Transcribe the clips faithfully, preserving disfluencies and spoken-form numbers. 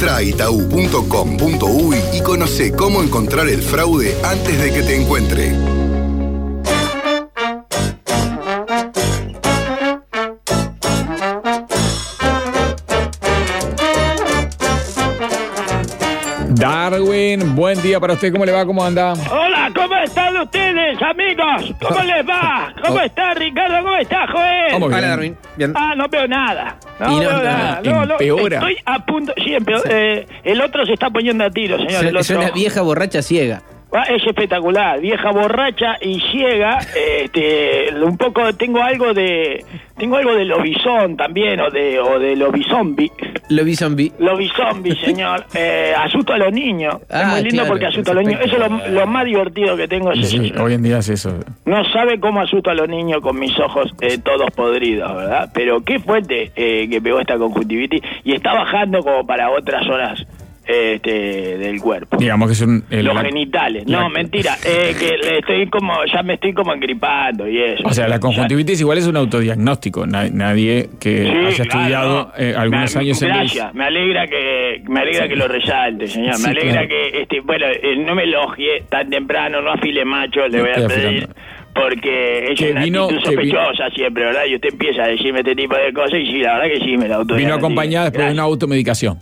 Entra a itaú punto com punto uy y conoce cómo encontrar el fraude antes de que te encuentre. Darwin, buen día para usted, ¿cómo le va? ¿Cómo anda? Hola, ¿cómo están ustedes, amigos? ¿Cómo les va? ¿Cómo está Ricardo? ¿Cómo está Joel? ¿Cómo Hola, Darwin. Bien. Ah, no veo nada. No, Y no, veo ah, nada. No, no, empeora. estoy a punto. Sí, empeor, eh, el otro se está poniendo a tiro, señor. El Es otro. una vieja borracha ciega. Ah, es espectacular, vieja borracha y ciega. Este, un poco tengo algo de, tengo algo de lobizón también o de o de lobizombi. Lo vi zombie. Lobizombi, señor. Eh, asusto a los niños. Ah, es muy lindo claro, porque asusto a es los niños. Eso es lo, espectacular. lo más divertido que tengo. Es eso, Sí, señor. hoy en día es eso. No sabe cómo asusto a los niños con mis ojos eh, todos podridos, ¿verdad? Pero qué fuerte eh, que pegó esta conjuntivitis y está bajando como para otras zonas eh, este, del cuerpo. Digamos que es un... el- Los la- genitales. la- No, mentira. Eh, que le estoy como, ya me estoy como engripando y eso. O sea, la Ya- conjuntivitis igual es un autodiagnóstico. Na- nadie que Sí, haya claro, estudiado no. eh, algunos Me- años en gracias, me alegra que me alegra Sí. que lo resalte, señor. Sí, Me alegra claro. que este, bueno, eh, no me elogie tan temprano, no afile macho, le voy a Estoy pedir. afilando. Porque es Que una vino- actitud que vi- sospechosa siempre, ¿verdad? Y usted empieza a decirme este tipo de cosas y sí, la verdad que sí, me la autodiagnostico. Vino acompañada después de una Gracias. automedicación.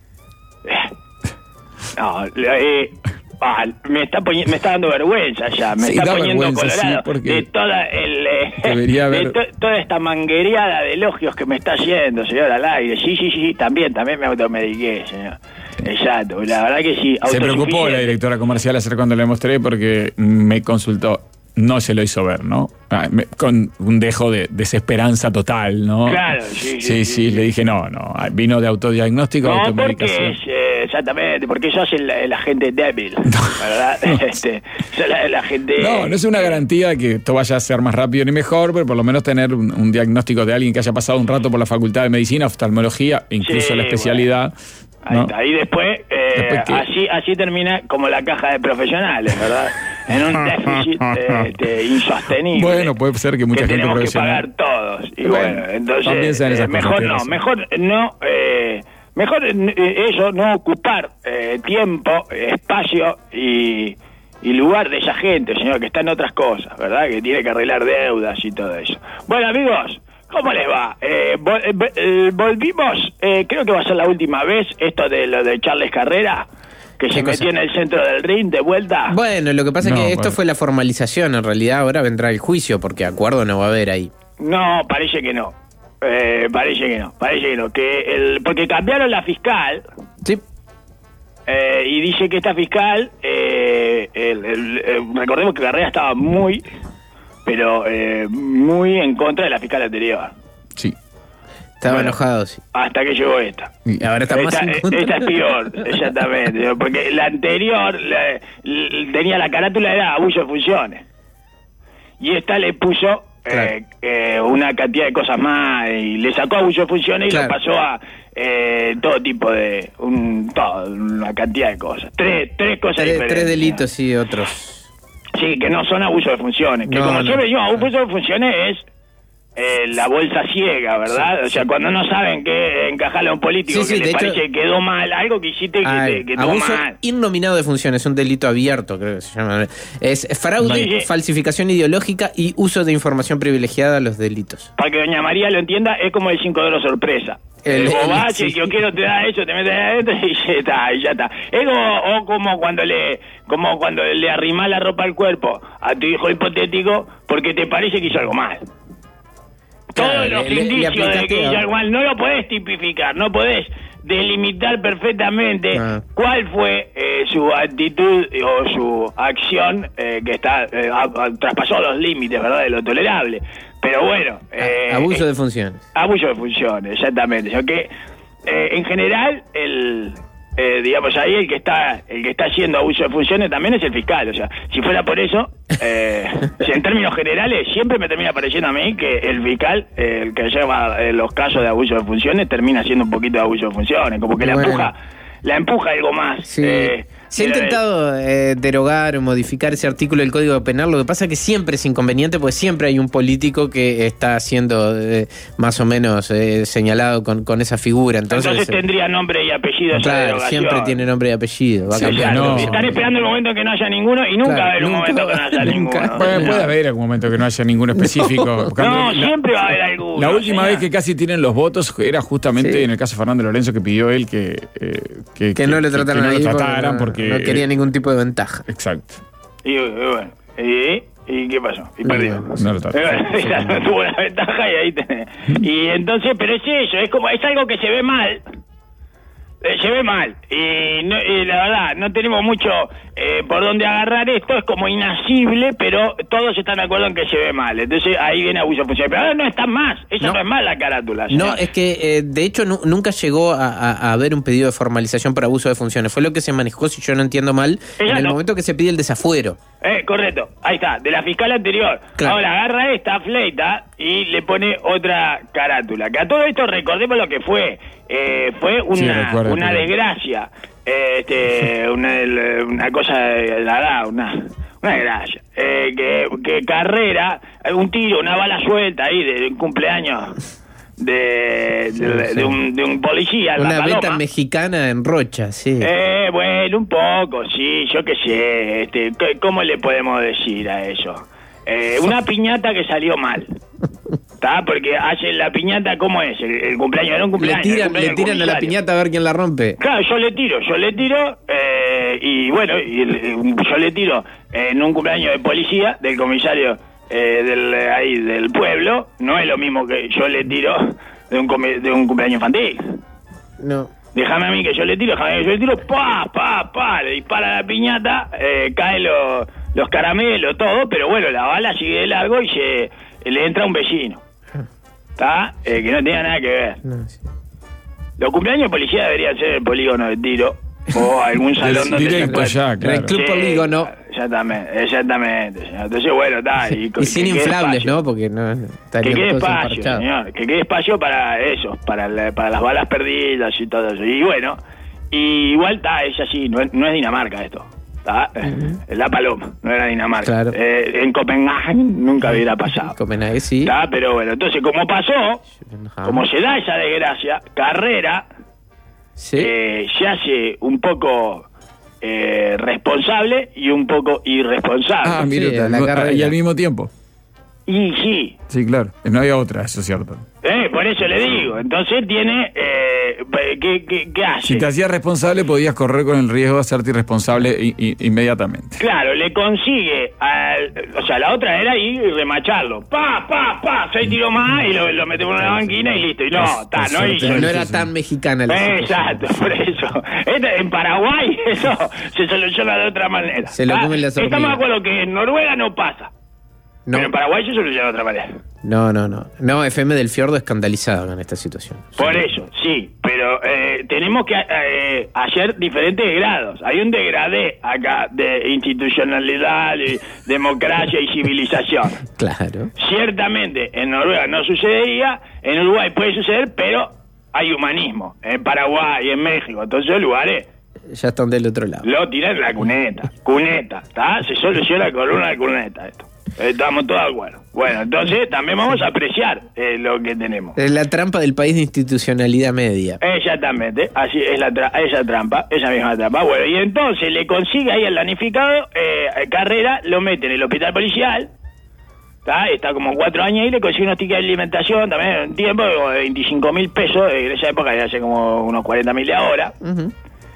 No, eh, ah, me está poni- me está dando vergüenza ya, me Sí, está da poniendo vergüenza, sí, colorado porque de toda el eh, debería de haber- to- toda esta manguereada de elogios que me está haciendo, señor, al aire. Sí, sí, sí, también, también me automediqué, señor. Exacto, la verdad que sí. Se preocupó la autosuficiente. directora comercial ayer cuando le mostré porque me consultó. No se lo hizo ver, ¿no? Ah, me- con un dejo de desesperanza total, ¿no? Claro, sí, sí, Sí, sí, sí, le sí. dije, no, no. Vino de autodiagnóstico, No, automedicación. porque es, eh, exactamente, porque sos el, el agente débil, ¿verdad? No. Este, sos la, la gente... No, no es una garantía de que esto vaya a ser más rápido ni mejor, pero por lo menos tener un, un diagnóstico de alguien que haya pasado un rato por la Facultad de Medicina, oftalmología, incluso Sí, la especialidad. Ahí ¿no? está. Y después, eh, Después, ¿qué? así así termina como la caja de profesionales, ¿verdad? En un déficit eh, este, insostenible. Bueno, puede ser que mucha que gente tenemos que profesional- pagar todos. Y Bueno, bueno, entonces, también sean esas eh, cosas, mejor tiene no, razón. mejor no, eh, mejor eh, eso, no ocupar eh, tiempo, espacio y, y lugar de esa gente, señor, que está en otras cosas, ¿verdad? Que tiene que arreglar deudas y todo eso. Bueno, amigos, ¿cómo les va? Eh, vol- eh, eh, volvimos, eh, creo que va a ser la última vez, esto de lo de Charles Carrera, que se ¿Qué cosa? metió en el centro del ring de vuelta. Bueno, lo que pasa No, es que esto bueno. fue la formalización. En realidad ahora vendrá el juicio porque acuerdo no va a haber ahí. No, parece que no. Eh, parece que no, parece que no. Que el, porque cambiaron la fiscal Sí. eh, y dice que esta fiscal, eh, el- el- eh, recordemos que Carrera estaba muy, pero eh, muy en contra de la fiscal anterior. Sí. Estaba Bueno. enojado, sí. Hasta que llegó esta. Y ahora está más Esta, en eh, contra. esta es peor, exactamente. Porque la anterior la- l- tenía la carátula, era abuso de funciones. Y esta le puso eh, eh, una cantidad de cosas más y le sacó abuso de funciones y Claro. lo pasó a eh, todo tipo de. Un, todo, una cantidad de cosas. Tres, tres cosas Tres, diferentes. tres delitos y otros. Sí, que no son abuso de funciones. Que No, como no. siempre digo, abuso de funciones es. eh, la bolsa ciega, ¿verdad? O sea, cuando no saben qué encajarle a un político Sí, sí, que de les hecho- parece que quedó mal, algo que hiciste que, Ah, te, que estuvo abuso mal. innominado de funciones, un delito abierto, creo que se llama. Es fraude, Sí, sí. falsificación ideológica y uso de información privilegiada a los delitos. Para que doña María lo entienda, es como el cinco de oro sorpresa. El- El, vos el- vas, sí. el que yo quiero te da eso, te metes adentro y ya está, y ya está. Es como, o como cuando le como cuando le arrimás la ropa al cuerpo a tu hijo hipotético porque te parece que hizo algo mal. Claro, Todos los le- le- le indicios de aplicaste que a- hizo algo mal no lo podés tipificar, no podés delimitar perfectamente Ah. cuál fue eh, su actitud o su acción eh, que está eh, a- a- traspasó los límites, ¿verdad?, de lo tolerable. Pero bueno, eh, Abuso eh, de funciones. abuso de funciones, exactamente. O sea que eh, en general el eh, digamos ahí el que está el que está haciendo abuso de funciones también es el fiscal. O sea, si fuera por eso, eh, si en términos generales siempre me termina pareciendo a mí que el fiscal, eh, el que lleva eh, los casos de abuso de funciones, termina haciendo un poquito de abuso de funciones, como que la Bueno. empuja la empuja algo más Sí. eh, Se ha intentado eh, derogar o modificar ese artículo del Código Penal, lo que pasa es que siempre es inconveniente, porque siempre hay un político que está siendo eh, más o menos eh, señalado con, con esa figura. Entonces, Entonces eh, tendría nombre y apellido esa claro, derogación. siempre tiene nombre y apellido. Va a Sí, cambiar. no. Están esperando el momento que no haya ninguno y nunca Claro, va a haber un nunca momento que no haya nunca. ninguno. Puede, No. puede haber algún momento que no haya ninguno específico. No, Cuando la- siempre va a haber alguno. La última señor. vez que casi tienen los votos era justamente Sí. en el caso de Fernando Lorenzo, que pidió él que, eh, que, Que no le trataran que no ahí lo porque trataran no- porque, no quería eh, ningún tipo de ventaja. Exacto. Y, y bueno, ¿y, ¿y qué pasó? Y No, perdió. no, No lo trataron. Y bueno, ya no tuvo la ventaja y ahí tenés. Y entonces, pero es eso, es como, es algo que se ve mal. Eh, se ve mal. Y, no- y la verdad, no tenemos mucho eh, por dónde agarrar esto, es como inasible, pero todos están de acuerdo en que se ve mal. Entonces ahí viene abuso de función. Pero ahora no está más, esa no, No. es más la carátula. No, señor. es que eh, de hecho nu- nunca llegó a, a- a haber un pedido de formalización por abuso de funciones. Fue lo que se manejó, si yo no entiendo mal, en el no. momento que se pide el desafuero. Eh, correcto, ahí está, de la fiscal anterior. Claro. Ahora agarra esta fleita y le pone otra carátula. Que a todo esto recordemos lo que fue. Eh, fue Sí, una, recuerdo, una recuerdo. desgracia. Eh, este, una, el- una cosa, de la verdad, una, una desgracia. Eh, que, que Carrera, un tiro, una bala suelta ahí de, de un cumpleaños de, Sí, de, sí. de un, de un policía en La Una Paloma. beta mexicana en Rocha, sí. Eh, bueno, un poco, sí, yo qué sé, este, c- ¿cómo le podemos decir a eso? Eh, una piñata que salió mal, ¿está? Porque hace la piñata, ¿cómo es? El, el cumpleaños, era un le cumpleaños. el tiran, cumpleaños le tiran a la comisario. piñata a ver quién la rompe. Claro, yo le tiro, yo le tiro, eh, y bueno, y el- el- yo le tiro en un cumpleaños de policía, del comisario eh, del, eh, ahí, del pueblo, no es lo mismo que yo le tiro de un, comi- de un cumpleaños infantil. No. Déjame a mí que yo le tiro, déjame que yo le tiro, pa, pa, pa, le dispara la piñata, eh, caen lo- los caramelos, todo, pero bueno, la bala sigue de largo y se le entra a un vecino, ¿está? Eh, que no tenía nada que ver. No, sí. Los cumpleaños de policía deberían ser el polígono de tiro o algún salón donde Directo se allá, claro. El club Sí, polígono. Exactamente, exactamente, señor. Entonces, bueno, está. Y, Y sin que quede inflables, espacio. ¿no? Porque no Que estarían quede todos espacio, emparchados. señor. Que quede espacio para eso, para, la- para las balas perdidas y todo eso. Y bueno, y igual está, es así, no es, no es Dinamarca esto. ¿Está? Es La Paloma, no era Dinamarca. Claro. Eh, en Copenhague nunca hubiera pasado. Copenhague sí. ¿Está? Pero bueno, entonces, como pasó, como se da esa desgracia, Carrera Sí. eh, se hace un poco eh, responsable y un poco irresponsable. Ah, mire, Sí, tal, la no- carrera. y al mismo tiempo. Y sí, Sí, claro. No había otra, eso es cierto. eh, por eso le digo. Entonces tiene... Eh, ¿qué, qué, qué hace? Si te hacías responsable, podías correr con el riesgo de hacerte irresponsable i- i- inmediatamente. Claro, le consigue... Al, o sea, la otra era ir y remacharlo. Pa, pa, pa, seis tiros más y lo, lo metemos en una banquina y listo. Y no, Por- está, por no suerte hizo. Pero no sí, era sí. tan mexicana la Eh, situación. Exacto, por eso. Este, en Paraguay eso se soluciona de otra manera. Se lo Ah, comen las Estamos de hormigas. acuerdo que en Noruega no pasa. No. Pero en Paraguay se soluciona de otra manera. No, no, no. No, F M del Fiordo escandalizado con esta situación. Por eso, sí, pero eh, tenemos que eh, hacer diferentes grados. Hay un degradé acá de institucionalidad, y democracia y civilización. Claro. Ciertamente en Noruega no sucedería, en Uruguay puede suceder, pero hay humanismo. En Paraguay, en México, en todos esos lugares Ya están del otro lado. lo tiran en la cuneta. Cuneta, ¿está? Se soluciona con una cuneta esto. Estamos todos de acuerdo. Bueno, entonces también vamos a apreciar eh, lo que tenemos. Es la trampa del país de institucionalidad media. Exactamente, así es la tra- esa trampa, esa misma trampa. Bueno, y entonces le consigue ahí el damnificado, eh, Carrera, lo mete en el hospital policial, ¿tá? Está como cuatro años y le consigue unos tickets de alimentación, también un tiempo de veinticinco mil pesos, en esa época ya hace como unos cuarenta mil de ahora. Ujú.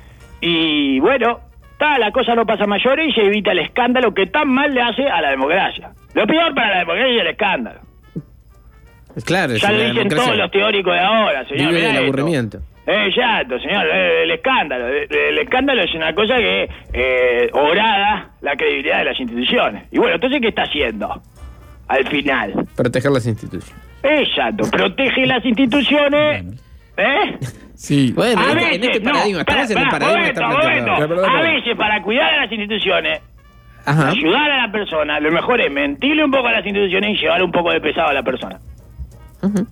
Y bueno, ta, la cosa no pasa a mayores y se evita el escándalo que tan mal le hace a la democracia. Lo peor para la democracia es el escándalo. Claro, Ya si lo la dicen democracia todos los teóricos de ahora, señor. vive mirá del esto. aburrimiento. Eh, Exacto, señor, eh, el escándalo. El, el escándalo es una cosa que eh, orada la credibilidad de las instituciones. Y bueno, entonces, ¿qué está haciendo? Al final. Proteger las instituciones. Exacto, protege las instituciones. ¿Eh? Sí. Bueno, A en, veces, en este no, paradigma, estamos espera, en el espera, paradigma momento, que está momento. planteado. Perdón, perdón. A veces, para cuidar a las instituciones, Ajá. ayudar a la persona, lo mejor es mentirle un poco a las instituciones y llevar un poco de pesado a la persona. Ujú.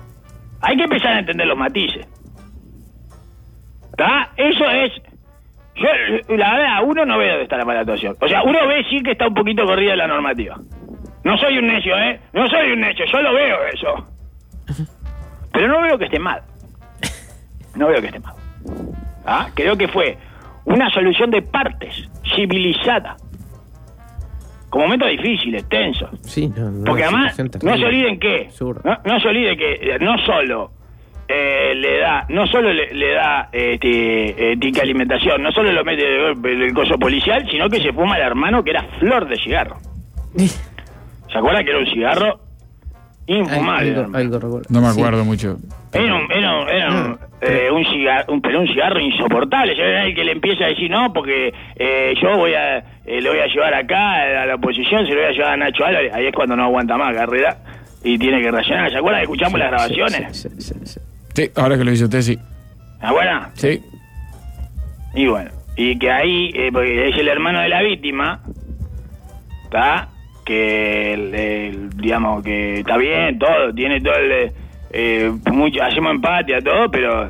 Hay que empezar a entender los matices. ¿Está? Eso es Yo, la verdad, uno no ve dónde está la mala actuación. O sea, uno ve sí que está un poquito corrida la normativa. No soy un necio, ¿eh? No soy un necio, yo lo veo eso. Pero no veo que esté mal. No veo que esté mal. ¿Ah? Creo que fue una solución de partes, civilizada. Con momentos difíciles, tensos. Sí, no, no, porque además, no se olviden que, no, no se olviden que no solo eh, le da, no solo le, le da este, eh, tica alimentación, no solo lo mete el, el coso policial, sino que se fuma al hermano que era flor de cigarro. ¿Se acuerdan que era un cigarro infumable? Algo, algo, algo, no me acuerdo sí. mucho. Era un, era un, era un, eh, un, cigarro, un, pero un cigarro insoportable. Yo era el que le empieza a decir no, porque eh, yo voy a eh, le voy a llevar acá a la oposición, se lo voy a llevar a Nacho Álvarez. Ahí es cuando no aguanta más Carrera y tiene que reaccionar. ¿Se acuerdan? Escuchamos sí, las grabaciones. Sí, sí, sí, sí. sí, ahora que lo dice usted, sí. ¿Ah, buena? Sí. Y bueno, y que ahí, eh, porque es el hermano de la víctima, ¿está? Que, el, el, digamos, que está bien, todo, tiene todo el... Eh, mucho, hacemos empate a todo, pero...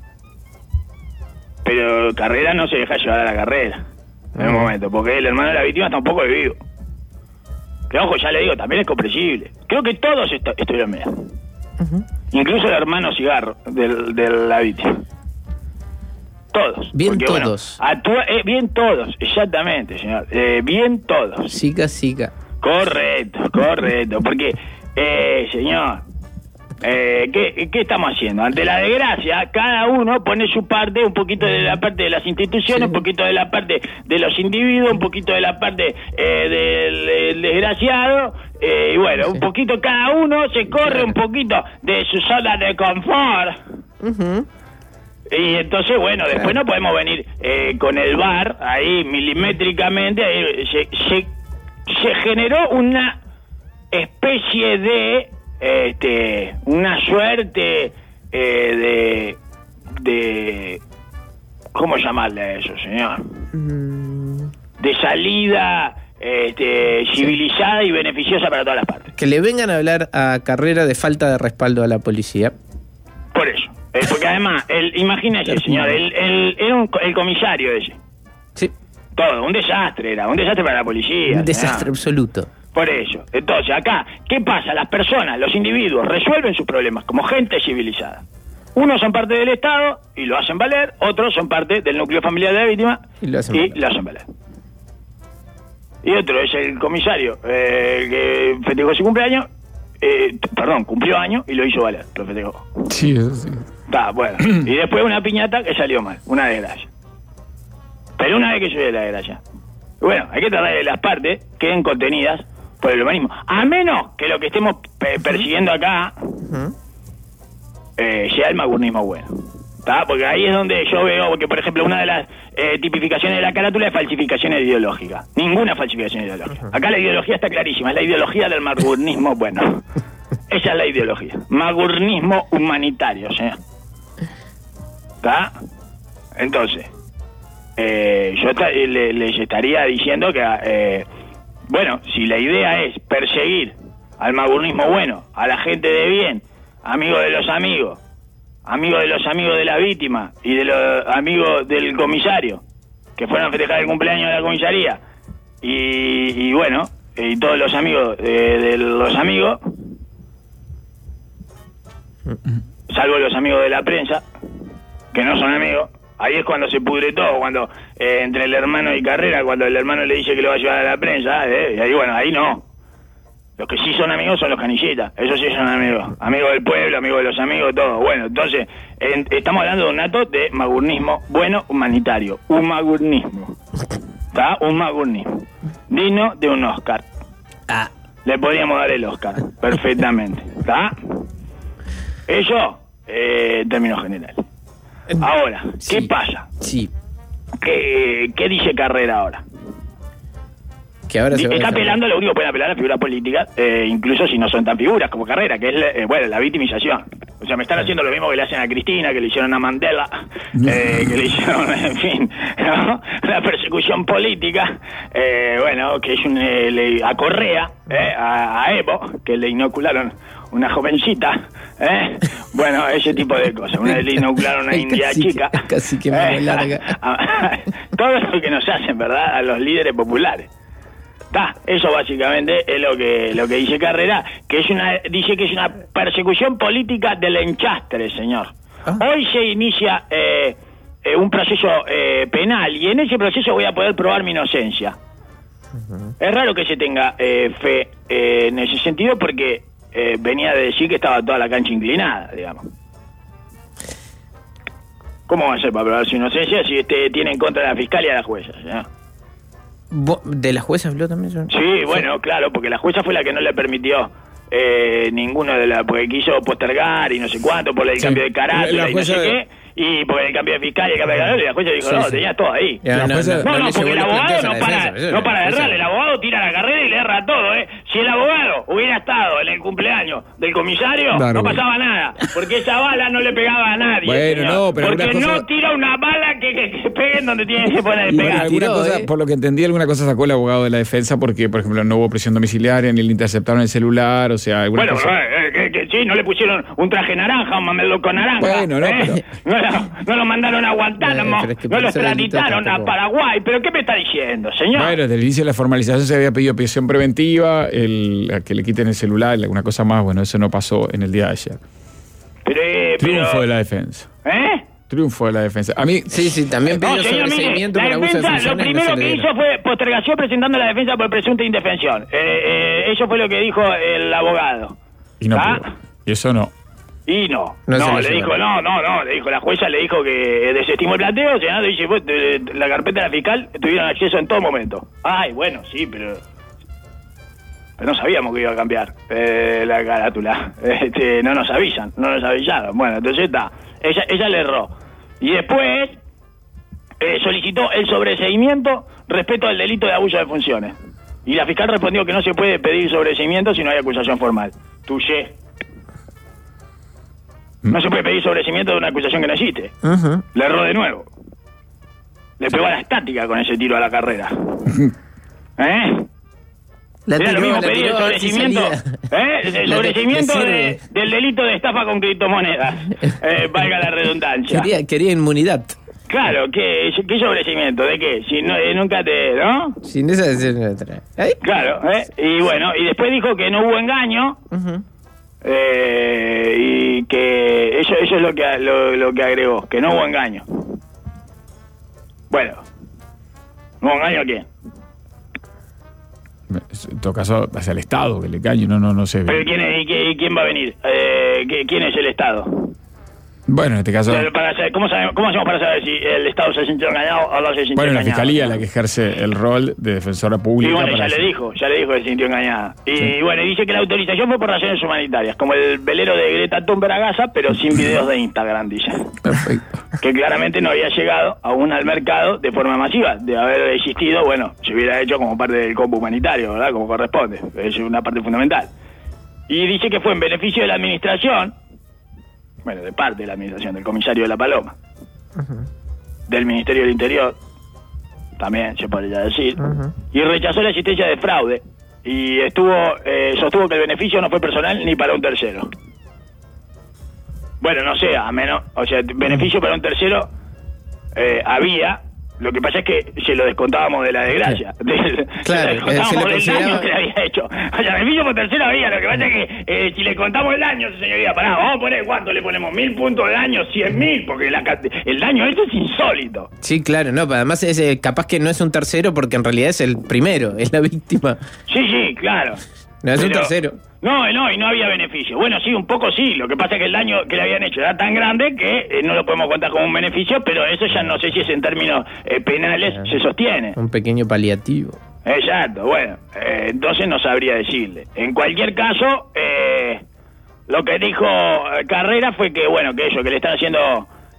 Pero Carrera no se deja llevar a la carrera, en un momento, porque el hermano de la víctima está un poco vivo. Que ojo, ya le digo, también es comprensible. Creo que todos est estuvieron bien. Uh-huh. Incluso el hermano Cigarro de, de la víctima. Todos. Bien porque, todos. Bueno, actúa, eh, bien todos, exactamente, señor. Eh, bien todos. Siga, siga. Correcto, correcto. Porque, eh, señor, eh, ¿qué, ¿qué estamos haciendo? Ante la desgracia, cada uno pone su parte, un poquito de la parte de las instituciones, sí. un poquito de la parte de los individuos, un poquito de la parte eh, del, del desgraciado, eh, y bueno, sí. un poquito cada uno se corre claro. un poquito de su zona de confort. Uh-huh. Y entonces, bueno, después claro. no podemos venir eh, con el V A R ahí milimétricamente, ahí, se, se, se generó una especie de, este, una suerte eh, de, de, ¿cómo llamarle a eso, señor? Mm. De salida este, civilizada sí. y beneficiosa para todas las partes. Que le vengan a hablar a Carrera de falta de respaldo a la policía. Por eso. Eh, porque además, el, imagínese, señor, el, el, era un, el comisario ese. Sí. Todo, un desastre era, un desastre para la policía. Un desastre absoluto. Por eso. Entonces, acá, ¿qué pasa? Las personas, los individuos, resuelven sus problemas como gente civilizada. Unos son parte del Estado y lo hacen valer, otros son parte del núcleo familiar de la víctima y lo hacen, y valer. Lo hacen valer. Y otro es el comisario eh, que festejó su cumpleaños, eh, perdón, cumplió años y lo hizo valer, lo festejó. Sí, eso sí. Está, bueno. Y después una piñata que salió mal, una desgracia. Pero una vez que sucede la desgracia, bueno, hay que tratar de las partes queden contenidas por el humanismo. A menos que lo que estemos pe persiguiendo acá eh, sea el magurnismo bueno. ¿Tá? Porque ahí es donde yo veo que, por ejemplo, una de las eh, tipificaciones de la carátula es falsificaciones ideológicas. Ninguna falsificación ideológica. Acá la ideología está clarísima, es la ideología del magurnismo bueno. Esa es la ideología. Magurnismo humanitario, ¿sí? ¿Está? Entonces, eh, yo les le estaría diciendo que, eh, bueno, si la idea es perseguir al magurnismo bueno, a la gente de bien, amigo de los amigos, amigo de los amigos de la víctima y de los amigos del comisario, que fueron a festejar el cumpleaños de la comisaría, y, y bueno, y todos los amigos eh, de los amigos, salvo los amigos de la prensa, que no son amigos. Ahí es cuando se pudre todo, cuando eh, entre el hermano y Carrera, cuando el hermano le dice que lo va a llevar a la prensa, eh, y ahí bueno, ahí no. Los que sí son amigos son los canilletas, esos sí son amigos, amigos del pueblo, amigos de los amigos, todo. Bueno, entonces, en, estamos hablando de un dato de magurnismo bueno humanitario, un magurnismo, ¿está? Un magurnismo, digno de un Oscar. Ah. Le podríamos dar el Oscar, perfectamente, ¿está? Eso, eh, en términos generales. Ahora, ¿qué sí, pasa? Sí. ¿Qué, ¿Qué dice Carrera ahora? Que ahora se va a está defender. apelando, lo único que pueden apelar a figuras políticas, eh, incluso si no son tan figuras como Carrera, que es, eh, bueno, la victimización. O sea, me están haciendo lo mismo que le hacen a Cristina, que le hicieron a Mandela, eh, que le hicieron, en fin, ¿no? La persecución política, eh, bueno, que es un, eh, le, a Correa, eh, a, a Evo, que le inocularon una jovencita, ¿eh? Bueno, ese tipo de cosas. Una vez le inocularon una india Casi que- chica. casi que me larga. Todo lo que nos hacen, ¿verdad? A los líderes populares. Ta, eso básicamente es lo que lo que dice Carrera, que es una dice que es una persecución política del enchastre, señor. Ah. Hoy se inicia eh, eh, un proceso eh, penal y en ese proceso voy a poder probar mi inocencia. Uh-huh. Es raro que se tenga eh, fe eh, en ese sentido porque eh, venía de decir que estaba toda la cancha inclinada, digamos. ¿Cómo va a ser para probar su inocencia si este tiene en contra de la fiscal y a la jueza, señor? ¿De la jueza habló también? Yo? Sí, bueno, claro, porque la jueza fue la que no le permitió eh, ninguno de la... porque quiso postergar y no sé cuánto por el sí. cambio de carácter la, la y no sé de... qué, y por el cambio de fiscal y el cambio de carácter, y la jueza dijo, sí, no, sí. tenía todo ahí. Ya, no, no, jueza, no, no, no, porque el abogado no para, defensa, no para de errarle, el abogado tira la carrera y le erra todo, ¿eh? Si el abogado hubiera estado en el cumpleaños del comisario, claro, no pasaba bueno. nada, porque esa bala no le pegaba a nadie. Bueno, señor, no, pero porque cosa... no tira una bala que, que, que peguen donde tiene que poner bueno, pegar. Alguna cosa, ¿eh? Por lo que entendí, alguna cosa sacó el abogado de la defensa porque, por ejemplo, no hubo presión domiciliaria, ni le interceptaron el celular, o sea, alguna bueno, cosa... Eh, que, que sí, no le pusieron un traje naranja, un mameluco naranja. Bueno, no, ¿eh? pero... no, lo, no lo mandaron a Guantánamo, eh, es que no lo extraditaron a Paraguay. ¿Pero qué me está diciendo, señor? Bueno, desde el inicio de la formalización se había pedido prisión preventiva, el, que le quiten el celular, alguna cosa más. Bueno, eso no pasó en el día de ayer. Pero, eh, Triunfo pero... de la defensa. ¿Eh? Triunfo de la defensa. A mí... Sí, sí, también pidió no, sobreseimiento por abuso de funciones. Lo primero no que hizo fue postergación presentando la defensa por presunta indefensión. Eh, eh, eso fue lo que dijo el abogado. Y no ¿Ah? pudo. Y eso no. Y no, no, no le dijo, no, no, no, le dijo, la jueza le dijo que desestimó el planteo, o sea, dice, pues, de, de, la carpeta de la fiscal tuvieron acceso en todo momento. Ay, bueno, sí, pero, pero no sabíamos que iba a cambiar eh, la carátula, este, no nos avisan, no nos avisaron. Bueno, entonces está, ella, ella le erró. Y después eh, solicitó el sobreseimiento respecto al delito de abuso de funciones. Y la fiscal respondió que no se puede pedir sobreseimiento si no hay acusación formal. Touché. No se puede pedir sobreseimiento de una acusación que no existe. Uh-huh. Le erró de nuevo. Le pegó a la estática con ese tiro a la carrera. ¿Eh? La Era tiró, lo mismo la pedir el tiró, sobreseimiento, si ¿eh? El sobreseimiento de, del delito de estafa con criptomonedas. Eh, valga la redundancia. Quería, quería inmunidad. Claro, ¿qué, qué sobreseimiento? ¿De qué? Si no, eh, nunca te... ¿no? Sin esa... ¿Eh? Claro, ¿eh? Y bueno, y después dijo que no hubo engaño. Uh-huh. Eh, y que eso eso es lo que lo, lo que agregó, que no hubo engaño. Bueno, ¿no hubo engaño a quién? En todo caso, hacia el Estado, que el engaño, no, no, no sé. ¿Pero quién, es, y quién va a venir? Eh, ¿Quién es el Estado? Bueno, en este caso... Para saber, ¿cómo, sabemos, ¿Cómo hacemos para saber si el Estado se sintió engañado o no se sintió bueno, engañado? Bueno, la Fiscalía la que ejerce el rol de defensora pública. Y bueno, ya hacer... le dijo, ya le dijo que se sintió engañada. Y sí. Bueno, dice que la autorización fue por razones humanitarias, como el velero de Greta Thunberg a Gaza, pero sin videos de Instagram, dice. Perfecto. Que claramente no había llegado aún al mercado de forma masiva. De haber existido, bueno, se hubiera hecho como parte del combo humanitario, ¿verdad? Como corresponde. Es una parte fundamental. Y dice que fue en beneficio de la administración, bueno, de parte de la administración, del comisario de La Paloma, uh-huh. del Ministerio del Interior, también se podría decir, uh-huh. y rechazó la existencia de fraude y estuvo eh, sostuvo que el beneficio no fue personal ni para un tercero. Bueno, no sé, a menos, o sea, beneficio para un tercero eh, había. Lo que pasa es que se lo descontábamos de la desgracia. De, claro, se lo descontábamos se le por el consideraba... daño que le había hecho. O sea, beneficio por tercero había. Lo que pasa es que eh, si le contamos el daño, señoría, pará, vamos a poner cuánto le ponemos, mil puntos de daño, cien mil, porque la, el daño ese es insólito. Sí, claro, no, además es eh, capaz que no es un tercero porque en realidad es el primero, es la víctima. Sí, sí, claro. No es Pero, un tercero. No, no, y no había beneficio. Bueno, sí, un poco sí. Lo que pasa es que el daño que le habían hecho era tan grande que eh, no lo podemos contar como un beneficio, pero eso ya no sé si es en términos eh, penales ah, se sostiene. Un pequeño paliativo. Exacto, bueno, eh, entonces no sabría decirle. En cualquier caso, eh, lo que dijo Carrera fue que, bueno, que eso, que le están haciendo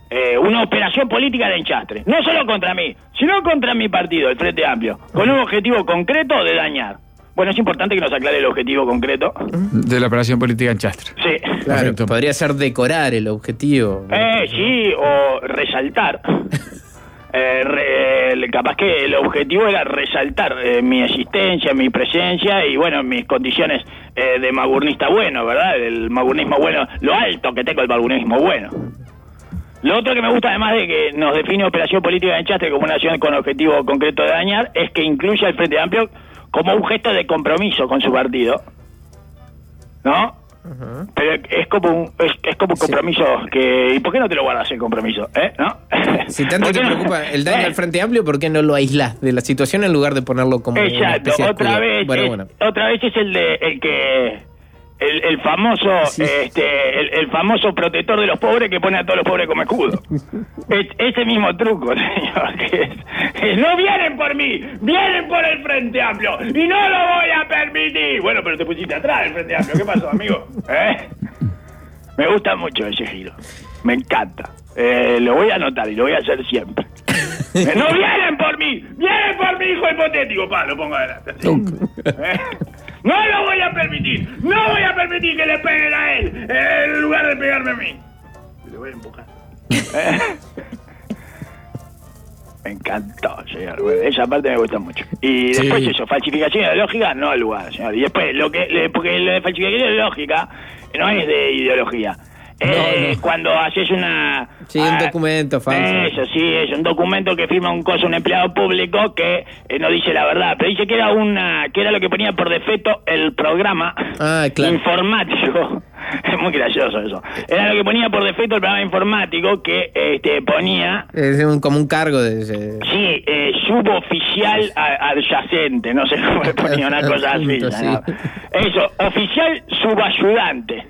eh, una operación política de enchastre. No solo contra mí, sino contra mi partido, el Frente Amplio, con un objetivo concreto de dañar. Bueno, es importante que nos aclare el objetivo concreto. De la operación política enchastre. Sí. Claro, Perfecto. podría ser decorar el objetivo. Eh, sí, o resaltar. Eh, re, capaz que el objetivo era resaltar eh, mi existencia, mi presencia y bueno, mis condiciones eh, de magurnista bueno, ¿verdad? El magurnismo bueno, lo alto que tengo el magurnismo bueno. Lo otro que me gusta, además de que nos define operación política de enchastre como una acción con objetivo concreto de dañar, es que incluye al Frente Amplio como un gesto de compromiso con su partido, ¿no? Uh-huh. Pero es como un es, es como un compromiso sí. que ¿y por qué no te lo guardas el compromiso? ¿Eh? ¿No? Si tanto te no? preocupa el daño ¿Eh? al Frente Amplio, ¿por qué no lo aislás de la situación en lugar de ponerlo como Exacto, una especie de otra vez bueno, es, bueno. otra vez es el de el que el, el famoso sí. este el, el famoso protector de los pobres que pone a todos los pobres como escudo. es, ese mismo truco, señor, que es, es, no vienen por mí, vienen por el Frente Amplio y no lo voy a permitir. Bueno, pero te pusiste atrás del Frente Amplio, ¿qué pasó, amigo? ¿Eh? Me gusta mucho ese giro, me encanta. Eh, lo voy a anotar y lo voy a hacer siempre. No vienen por mí, vienen por mi hijo hipotético, pa, lo pongo adelante. ¿Sí? ¿Eh? No lo voy a permitir, no voy a permitir que le peguen a él en lugar de pegarme a mí. Le voy a empujar. ¿Eh? Me encantó, señor. Bueno, esa parte me gusta mucho. Y después sí. eso, falsificación ideológica, no al lugar, señor. Y después, lo que porque lo de falsificación ideológica no es de ideología. Eh, no, no. Cuando haces una... Sí, un documento falso. Eso, sí, es un documento que firma un coso, un empleado público que eh, no dice la verdad, pero dice que era una que era lo que ponía por defecto el programa ah, claro. informático. Es muy gracioso eso. Era lo que ponía por defecto el programa informático que este ponía... Es un, como un cargo de... Ese... Sí, eh, suboficial a, adyacente, no sé cómo le ponía una cosa así. Sí. ¿No? Eso, oficial subayudante.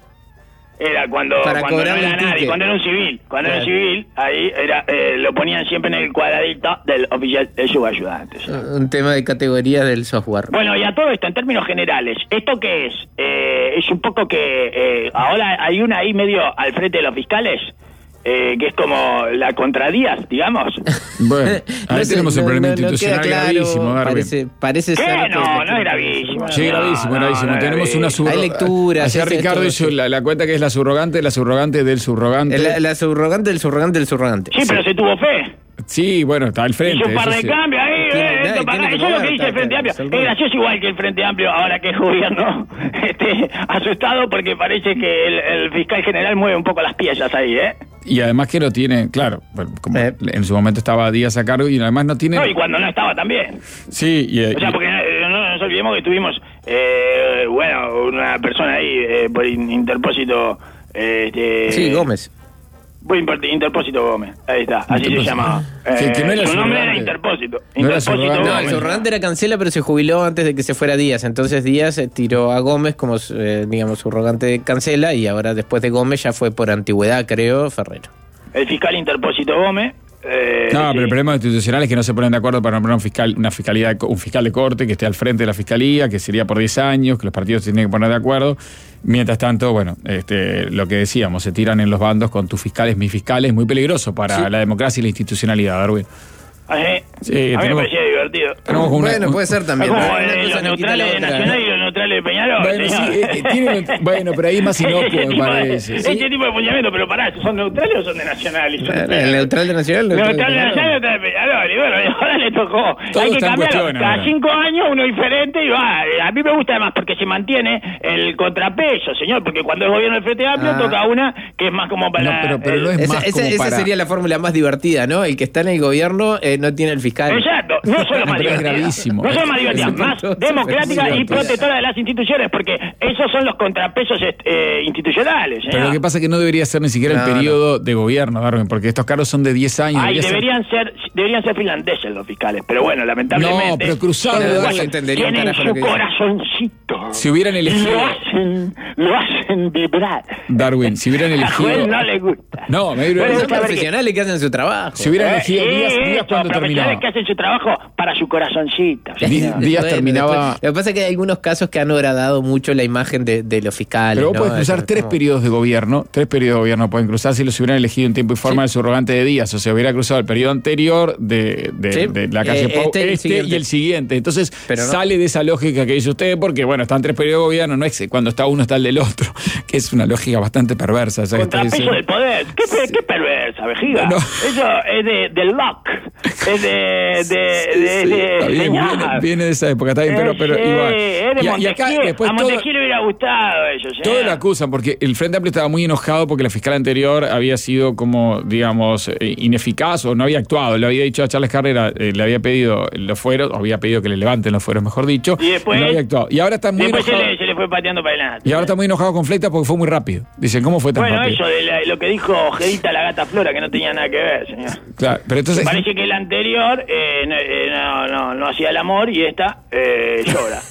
Era cuando, cuando no era nadie, cuando era un civil, cuando claro. era un civil, ahí era eh, lo ponían siempre en el cuadradito del oficial del subayudante. ¿Sí? Un tema de categoría del software. Bueno, y a todo esto, en términos generales, ¿esto qué es? Eh, es un poco que eh, ahora hay una ahí medio al frente de los fiscales, eh, que es como la contradías, digamos. Bueno, ahí no sé, tenemos el problema no, institucional no claro, gravísimo, parece, parece ¿Qué? ser No, no es gravísimo. Sí, no, gravísimo, no, gravísimo. No, tenemos no, una subrogante. Hay lecturas. Allá Ricardo hizo la, la cuenta que es la subrogante, la subrogante del subrogante. La, la subrogante del subrogante del subrogante. Sí, pero sí. se tuvo fe. Sí, bueno, está al frente. Y un par de cambios ahí, eh, esto para acá. Eso es lo que dice el Frente Amplio. Es gracioso igual que el Frente Amplio, ahora que es gobierno, este, asustado porque parece que el, el fiscal general mueve un poco las piezas ahí, ¿eh? Y además que no tiene, claro, como eh. en su momento estaba Díaz a cargo y además no tiene... No, y cuando no estaba también. Sí, y... O sea, porque no, no nos olvidemos que tuvimos, eh, bueno, una persona ahí eh, por interpósito... Eh, este, sí, Gómez. Muy Interpósito Gómez, ahí está, así se llamaba. Eh, que no era su nombre era Interpósito. Interpósito. No Interpósito era no, el subrogante era Cancela, pero se jubiló antes de que se fuera Díaz. Entonces Díaz eh, tiró a Gómez como, eh, digamos, subrogante de Cancela y ahora después de Gómez ya fue por antigüedad, creo, Ferrero. El fiscal Interpósito Gómez. Eh, no, sí. pero el problema institucional es que no se ponen de acuerdo para nombrar un fiscal, una fiscalía, un fiscal de corte que esté al frente de la fiscalía, que sería por diez años, que los partidos se tienen que poner de acuerdo. Mientras tanto, bueno, este, lo que decíamos, se tiran en los bandos con tus fiscales, mis fiscales, muy peligroso para sí. la democracia y la institucionalidad, Darwin. Ajá. Sí, a mí tenemos, me parecía divertido. Una, bueno, puede ser también. Como una eh, los neutrales de Nacional y los neutrales de Peñarol. Bueno, sí, eh, tiene, bueno, pero ahí más inocuo, me parece. Ese ¿sí? tipo de funcionamiento, pero pará, ¿son neutrales o son de Nacional? Y son el de neutral de Nacional. Neutral, neutral de Nacional y neutral de Peñarol. Y bueno, ahora le tocó. Todo Hay que cambiarlo. Cada ahora. cinco años uno diferente y va. A mí me gusta además porque se mantiene el contrapeso, señor, porque cuando el gobierno del Frente Amplio ah. toca una que es más como para... No, pero, pero el, no es esa, más esa, como esa para... sería la fórmula más divertida, ¿no? El que está en el gobierno eh, no tiene el fiscal. Exacto, no solo más pero es divertida. gravísimo. No solo más divertida, más democrática y protectora de las instituciones, porque esos son los contrapesos eh, institucionales. ¿eh? Pero lo que pasa es que no debería ser ni siquiera no, el periodo no. de gobierno, Darwin, porque estos cargos son de diez años. Ay, debería deberían ser... ser deberían ser finlandeses los fiscales, pero bueno, lamentablemente... No, pero cruzado, tienen su corazoncito. Si hubieran elegido... Lo hacen, lo hacen vibrar. Darwin, si hubieran elegido... A Joel no le gusta. No, me hubiera... Son profesionales que hacen su trabajo. Si hubieran elegido eh, días, días cuando profesionales terminaba. que hacen su trabajo para su corazoncito. Díaz Bueno, terminaba... después- lo que pasa es que hay algunos casos que han agradado mucho la imagen de, de los fiscales. Pero vos ¿no? podés cruzar Es tres como- periodos de gobierno, tres periodos de gobierno pueden cruzar si los hubieran elegido en tiempo y forma del subrogante de Díaz, o sea, hubiera cruzado el periodo anterior de, de, Sí. de la calle Eh, Pou, este y el este siguiente. y el siguiente. Entonces Pero no. sale de esa lógica que dice usted, porque bueno, están tres periodos de gobierno, no es cuando está uno está el del otro, que es una lógica bastante perversa. esa que está Contrapeso diciendo. del poder. ¿Qué, pe- qué perversa, vejiga? No. Eso es de, de Locke. Es de... de, Sí, de, sí, de está bien, señor. viene, viene de esa época, está bien, pero, Eh, pero sí, igual. es de Y, y acá Montesquieu. después a todo, Montesquieu le hubiera gustado eso, señor. todo lo acusan, porque el Frente Amplio estaba muy enojado porque la fiscal anterior había sido como, digamos, eh, ineficaz o no había actuado. Le había dicho a Charles Carrera, eh, le había pedido los fueros, o había pedido que le levanten los fueros, mejor dicho, Y después- no había actuado. Y ahora está muy Después se enojado. le, se le fue pateando para adelante. Y ahora está muy enojado con Fleitas porque fue muy rápido. Dicen, ¿cómo fue tan Bueno, rápido? eso de la- lo que dijo Ojedita la gata Flora, que no tenía nada que ver, señor. Claro, pero entonces... Parece que el anterior eh, no, eh, no, no, no hacía el amor y esta eh, llora.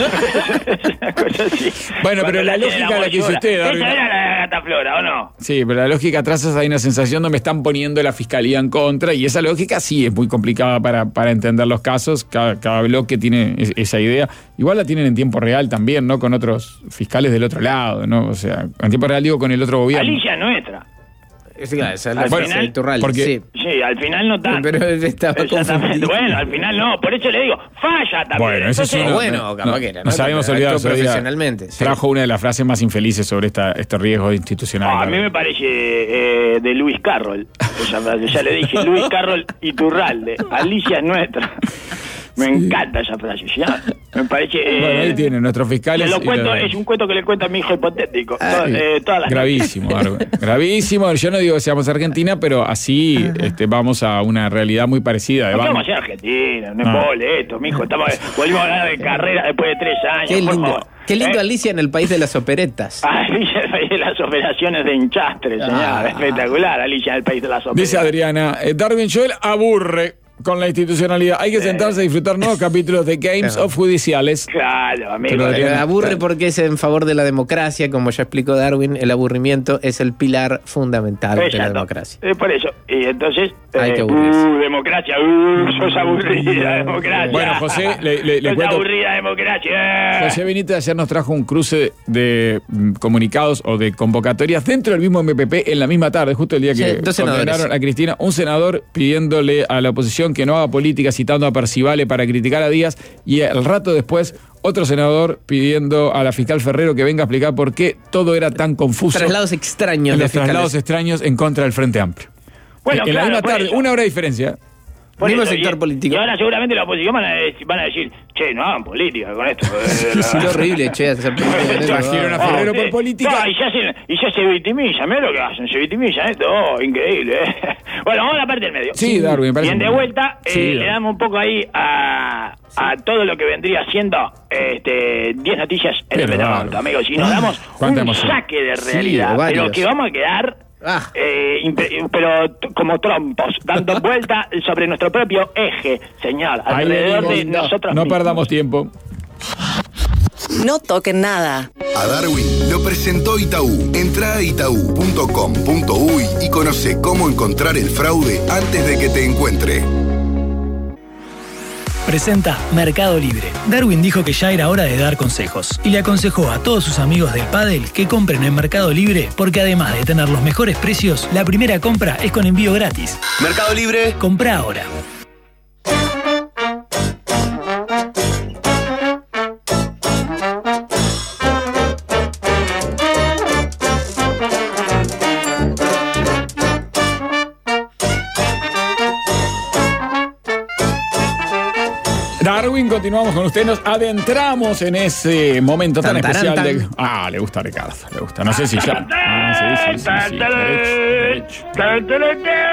Una cosa así. Bueno, pero Cuando la tiene lógica el amor, la que hizo llora. usted, Darwin. Esa era la gata Flora, ¿o no? Sí, pero la lógica atrás hay una sensación donde me están poniendo la fiscalía en contra y esa lógica sí es muy complicada para, para entender los casos. Cada, cada bloque tiene es- esa idea. Igual la tienen en tiempo real también, ¿no? Con otros fiscales del otro lado, ¿no? O sea, en tiempo real digo con el otro gobierno. Alicia es nuestra. Es claro, esa es Al la final- de Iturralde, porque- sí. Sí, al final no tanto. Pero él estaba Exactamente. confundido. Bueno, al final no. Por eso le digo, falla también. Bueno, eso Entonces, sí. O bueno, capaz que era, ¿no? Nos habíamos Actuó olvidado. otro día. profesionalmente, sí. Trajo una de las frases más infelices sobre esta, este riesgo institucional. Ah, a mí me parece eh, de Luis Carroll. Esa frase. Ya le dije, Luis Carroll Iturralde. Alicia es nuestra. Me encanta esa frase, ¿ya? Me parece... eh, Bueno, ahí tiene nuestros fiscales. se lo y cuento, lo- es un cuento que le cuento a mi hijo hipotético. Ah, To- eh, todas las Gravísimo, Darwin. Gravísimo. Yo no digo que seamos Argentina, pero así este, vamos a una realidad muy parecida. De No vamos- vamos a ser Argentina, no No. es mole esto, mijo. Estamos, volvimos a ganar de carrera después de tres años. Qué por lindo. favor. Qué lindo ¿Eh? Alicia en el país de las operetas. Alicia en el país de las operaciones de enchastre, señor. Ah. Espectacular, Alicia en el país de las operaciones. Dice Adriana, eh, Darwin Joel aburre con la institucionalidad. Hay que sentarse a disfrutar nuevos capítulos de Games Claro. of Judiciales. Claro, amigo. Pero Eh, Adriana, aburre porque es en favor de la democracia, como ya explicó Darwin, el aburrimiento es el pilar fundamental de la Exacto. democracia. Eh, por eso. Y entonces. Hay eh, que aburrirse. uh, democracia. Uh, sos aburrida, democracia. Bueno, José, le- le- le sos cuento- aburrida, democracia. José Benítez ayer nos trajo un cruce de mm, comunicados o de convocatorias dentro del mismo M P P en la misma tarde, justo el día Sí, que dos senadores. condenaron a Cristina. Un senador pidiéndole a la oposición que no haga política, citando a Percivale para criticar a Díaz, y al rato después otro senador pidiendo a la fiscal Ferrero que venga a explicar por qué todo era tan confuso. Traslados extraños en de los traslados fiscales. extraños en contra del Frente Amplio. Bueno, en en claro, la misma por tarde, eso. una hora de diferencia. Por mismo eso, sector y- político. Y ahora seguramente la oposición van a, decir, van a decir, che, no hagan política con esto. Es horrible, che, hacer política en Trajeron eso. a Ferrero por sí. política. No, y ya se, y ya se victimizan, mirá lo que hacen, se victimizan esto, oh, increíble. ¿eh? Bueno, vamos a la parte del medio. Sí, Darwin, me parece Bien, de muy vuelta, bien. Sí, eh, Darwin. le damos un poco ahí a, a todo lo que vendría siendo este diez noticias en Pero, el Petardo, Darwin. amigos. Y nos damos Cuánta un emoción. saque de Sí, realidad, varios. pero que vamos a quedar... Ah. Eh, impe- pero t- como trompos, dando vuelta sobre nuestro propio eje, señor, Ahí alrededor de venimos. nosotros No mismos. perdamos tiempo. No toquen nada. A Darwin lo presentó Itaú. Entra a itaú punto com punto uy y conoce cómo encontrar el fraude antes de que te encuentre. Presenta Mercado Libre. Darwin dijo que ya era hora de dar consejos y le aconsejó a todos sus amigos del pádel que compren en Mercado Libre porque además de tener los mejores precios, la primera compra es con envío gratis. Mercado Libre. Compra ahora. Darwin, continuamos con usted. Nos adentramos en ese momento tan Tan, taran, especial de. tan. Ah, le gusta a Ricardo, le gusta. No sé si ya. Ah, sí, sí, sí, sí. Derecho, derecho.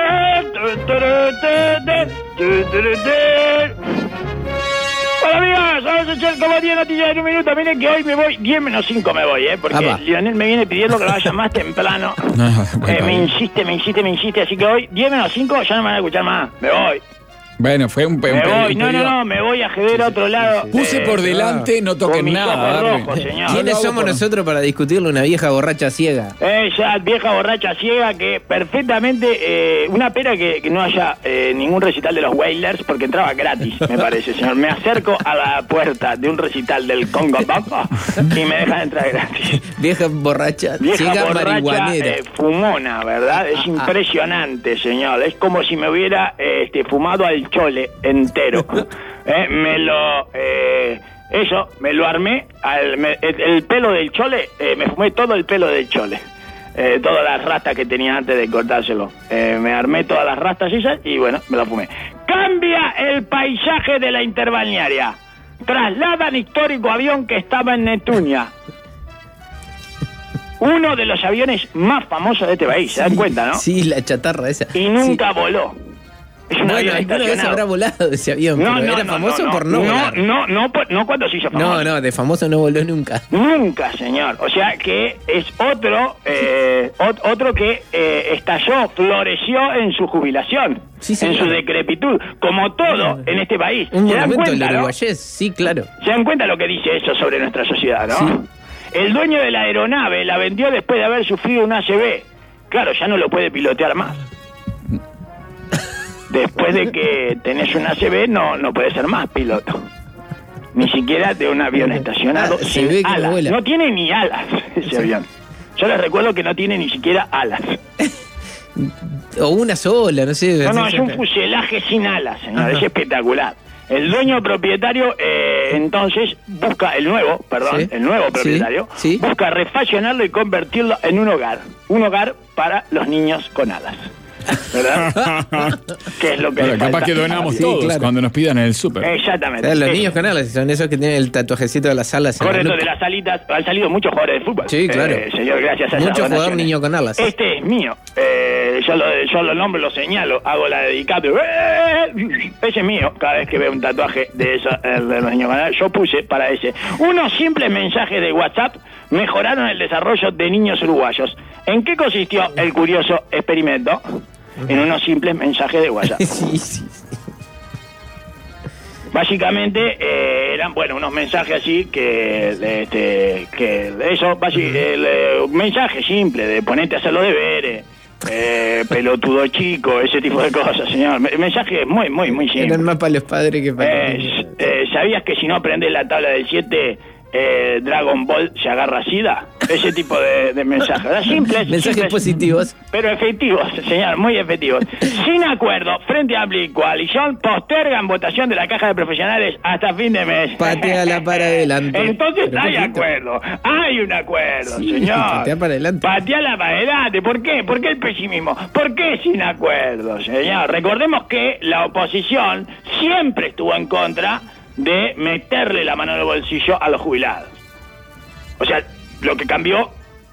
Hola amigos, vamos a echar como diez noticias en un minuto. Miren que hoy me voy, diez menos cinco me voy, ¿eh? Porque Apa. Lionel me viene pidiendo que lo vaya más temprano. Ah, bueno, Eh, me bien. insiste, me insiste, me insiste. Así que hoy, diez menos cinco, ya no me van a escuchar más. Me voy. Bueno, fue un, un, me un voy, no, no, no, me voy a jeder a otro lado. Puse eh, por delante, no toquen con mis nada. ojos rojos, señor. ¿Quiénes hago somos por- nosotros para discutirle una vieja borracha ciega? Ella, vieja borracha ciega, que perfectamente, eh, una pena que, que no haya eh, ningún recital de los Wailers, porque entraba gratis, me parece, señor. Me acerco a la puerta de un recital del Congo Papa y me dejan entrar gratis. Vieja borracha Vieja ciega borracha, marihuanera. eh, fumona, ¿verdad? Es impresionante, señor. Es como si me hubiera eh, este, fumado al chole entero. Eh, me lo... Eh, eso, me lo armé, al, me- el, el pelo del chole, eh, me fumé todo el pelo del chole. Eh, todas las rastas que tenía antes de cortárselo. Eh, me armé todas las rastas esas y bueno, me lo fumé. Cambia el paisaje de la interbalnearia. Trasladan histórico avión que estaba en Netunia. Uno de los aviones más famosos de este país, ¿se dan cuenta, no? Sí, la chatarra esa. Y nunca voló. Es un Bueno, avión alguna vez estacionado. habrá volado ese avión, No, pero no, era no, famoso no, por no, no, volar. no, no, no, no cuando se hizo famoso. No, no, de famoso no voló nunca. Nunca, señor. O sea que es otro, eh, ot- otro que eh, estalló, floreció en su jubilación, Sí, en señor. su decrepitud, como todo en este país. Un ¿Se dan monumento del cuenta, no? uruguayés, sí, claro. ¿Se dan cuenta lo que dice eso sobre nuestra sociedad, no? Sí. El dueño de la aeronave la vendió después de haber sufrido un A C V. Claro, ya no lo puede pilotear más. Después de que tenés un A C V, no, no puedes ser más piloto. Ni siquiera de un avión estacionado Ah, se sin ve que no alas. vuela. No tiene ni alas ese avión. Yo les recuerdo que no tiene ni siquiera alas. O una sola, no sé. No, no, así es un se- fuselaje sin alas, señor. Ajá. Es espectacular. El dueño propietario, eh, entonces, busca el nuevo, perdón, Sí. el nuevo Sí, propietario, sí. busca refaccionarlo y convertirlo en un hogar. Un hogar para los niños con alas. ¿Verdad? ¿Qué es lo que Bueno, le capaz falta? que donamos Sí, todos claro. cuando nos pidan en el súper. Exactamente. Claro, los Eh, niños con alas son esos que tienen el tatuajecito de las alas. en la Correcto, nuca. de las alitas han salido muchos jugadores de fútbol. Sí, claro. Eh, señor, gracias a esas Mucho jugador donaciones. niño con alas. Este es mío. Eh, yo, lo, yo lo nombro, lo señalo, hago la dedicatoria. ¡Eh! Ese es mío. Cada vez que veo un tatuaje de, eso, el de los niños con alas, yo puse para ese. Unos simples mensajes de WhatsApp mejoraron el desarrollo de niños uruguayos. ¿En qué consistió el curioso experimento? En unos simples mensajes de WhatsApp. Sí, sí. Básicamente eh, eran, bueno, unos mensajes así que, este, que eso, basi- el, eh, un mensaje simple de ponete a hacer los deberes, eh, pelotudo chico, ese tipo de cosas, señor. Me- Mensaje muy, muy, muy simple. Eran más para los padres que para los Eh, niños. eh, ¿Sabías que si no aprendes la tabla del siete, eh, Dragon Ball se agarra sida? Ese tipo de, de mensajes. ¿Verdad? Simples, Mensajes simples, positivos. pero efectivos, señor, muy efectivos. Sin acuerdo, Frente Amplio y Coalición postergan votación de la Caja de Profesionales hasta fin de mes. Pateala para adelante. Entonces Pero hay poquito. acuerdo, hay un acuerdo, Sí, señor. patea para adelante. Pateala para adelante. ¿Por qué? ¿Por qué el pesimismo? ¿Por qué sin acuerdo, señor? Recordemos que la oposición siempre estuvo en contra de meterle la mano en el bolsillo a los jubilados. O sea, lo que cambió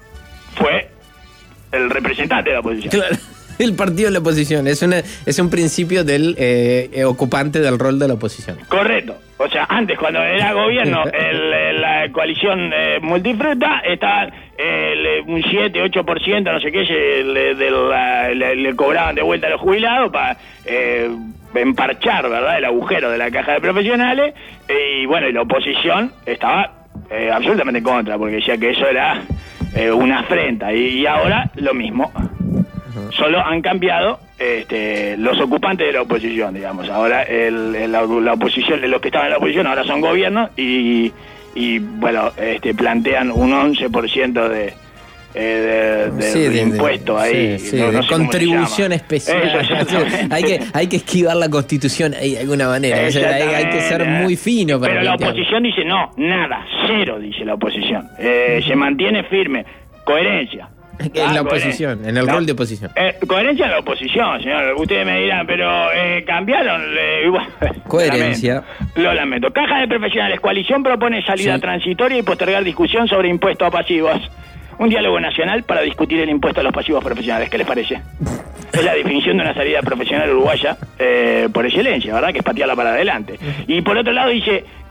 fue el representante de la oposición. Claro, el partido de la oposición. Es, una, es un principio del eh, eh, ocupante del rol de la oposición. Correcto. O sea, antes cuando era gobierno, el, el- la coalición eh, multifruta, estaban eh, le- un siete, ocho por ciento, no sé qué, se- le, de la- le- le cobraban de vuelta a los jubilados para eh, emparchar, ¿verdad?, el agujero de la caja de profesionales. Y bueno, y la oposición estaba eh, absolutamente en contra, porque decía que eso era eh, una afrenta. Y, y ahora lo mismo. Solo han cambiado este, los ocupantes de la oposición, digamos. Ahora el, el- la, la oposición, los que estaban en la oposición ahora son gobierno y, y bueno, este, plantean un once por ciento de, eh, de, de, Sí, de de- de- impuesto ahí. sí, sí, no- no de sé cómo se contribución llama. especial. Eso, exactamente. hay, que, hay que esquivar la constitución ahí de alguna manera. O sea, hay, hay que ser Exactamente. muy fino para Pero la plantearlo. oposición dice no, nada, cero, dice la oposición. Eh, se mantiene firme. Coherencia. En Ah, la coherencia. oposición, en el No. rol de oposición. Eh, coherencia en la oposición, señor. Ustedes me dirán, pero eh, cambiaron. eh, igual. Coherencia. Lo lamento. Lo lamento. Caja de Profesionales. Coalición propone salida Sí. transitoria y postergar discusión sobre impuestos a pasivos. Un diálogo nacional para discutir el impuesto a los pasivos profesionales. ¿Qué les parece? Es la definición de una salida profesional uruguaya eh, por excelencia, ¿verdad? Que es patearla para adelante. Y por otro lado dice,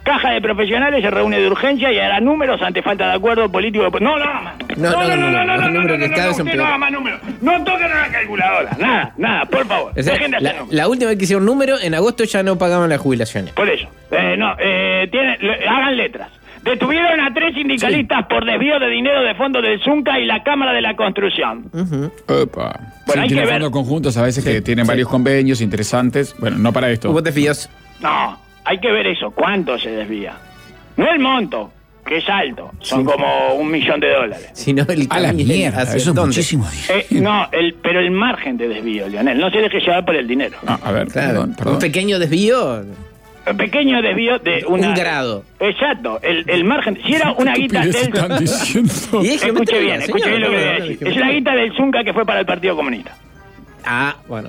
Caja de profesionales se reúne de urgencia y hará números ante falta de acuerdo político. No, no, más. No, no, no, no, no, no, números que cada vez son usted no peores. haga más números. No toquen a la calculadora. Nada, nada, por favor. O sea, Dejen de hacer la, números. la última vez que hicieron número, en agosto ya no pagaban las jubilaciones. Por eso. Eh, no, eh, tienen, le- hagan letras. Detuvieron a tres sindicalistas por desvío de dinero de fondos del Zunca y la Cámara de la Construcción. Ujú. Opa. Bueno, hay Sí, que tienen ver. fondos conjuntos a veces Sí, que tienen sí. varios convenios interesantes. Bueno, no para esto. Hubo desvíos. No, hay que ver eso. ¿Cuánto se desvía? No el monto, que es alto. Son Sí. como un millón de dólares. Sino el A la camino mierda, hacia eso es dónde. muchísimo. Eh, no, el, pero el margen de desvío, Leonel. No se deje llevar por el dinero. Ah, a ver, Claro, perdón, perdón. un pequeño desvío. Un pequeño desvío de una... Un grado. Exacto, el, el margen... Si era una guita ¿Qué del... están diciendo? Y es Escuche geometría, bien, escuche señor, bien lo que no, voy a no, decir. no, Es la guita del Zunca que fue para el Partido Comunista. Ah, bueno.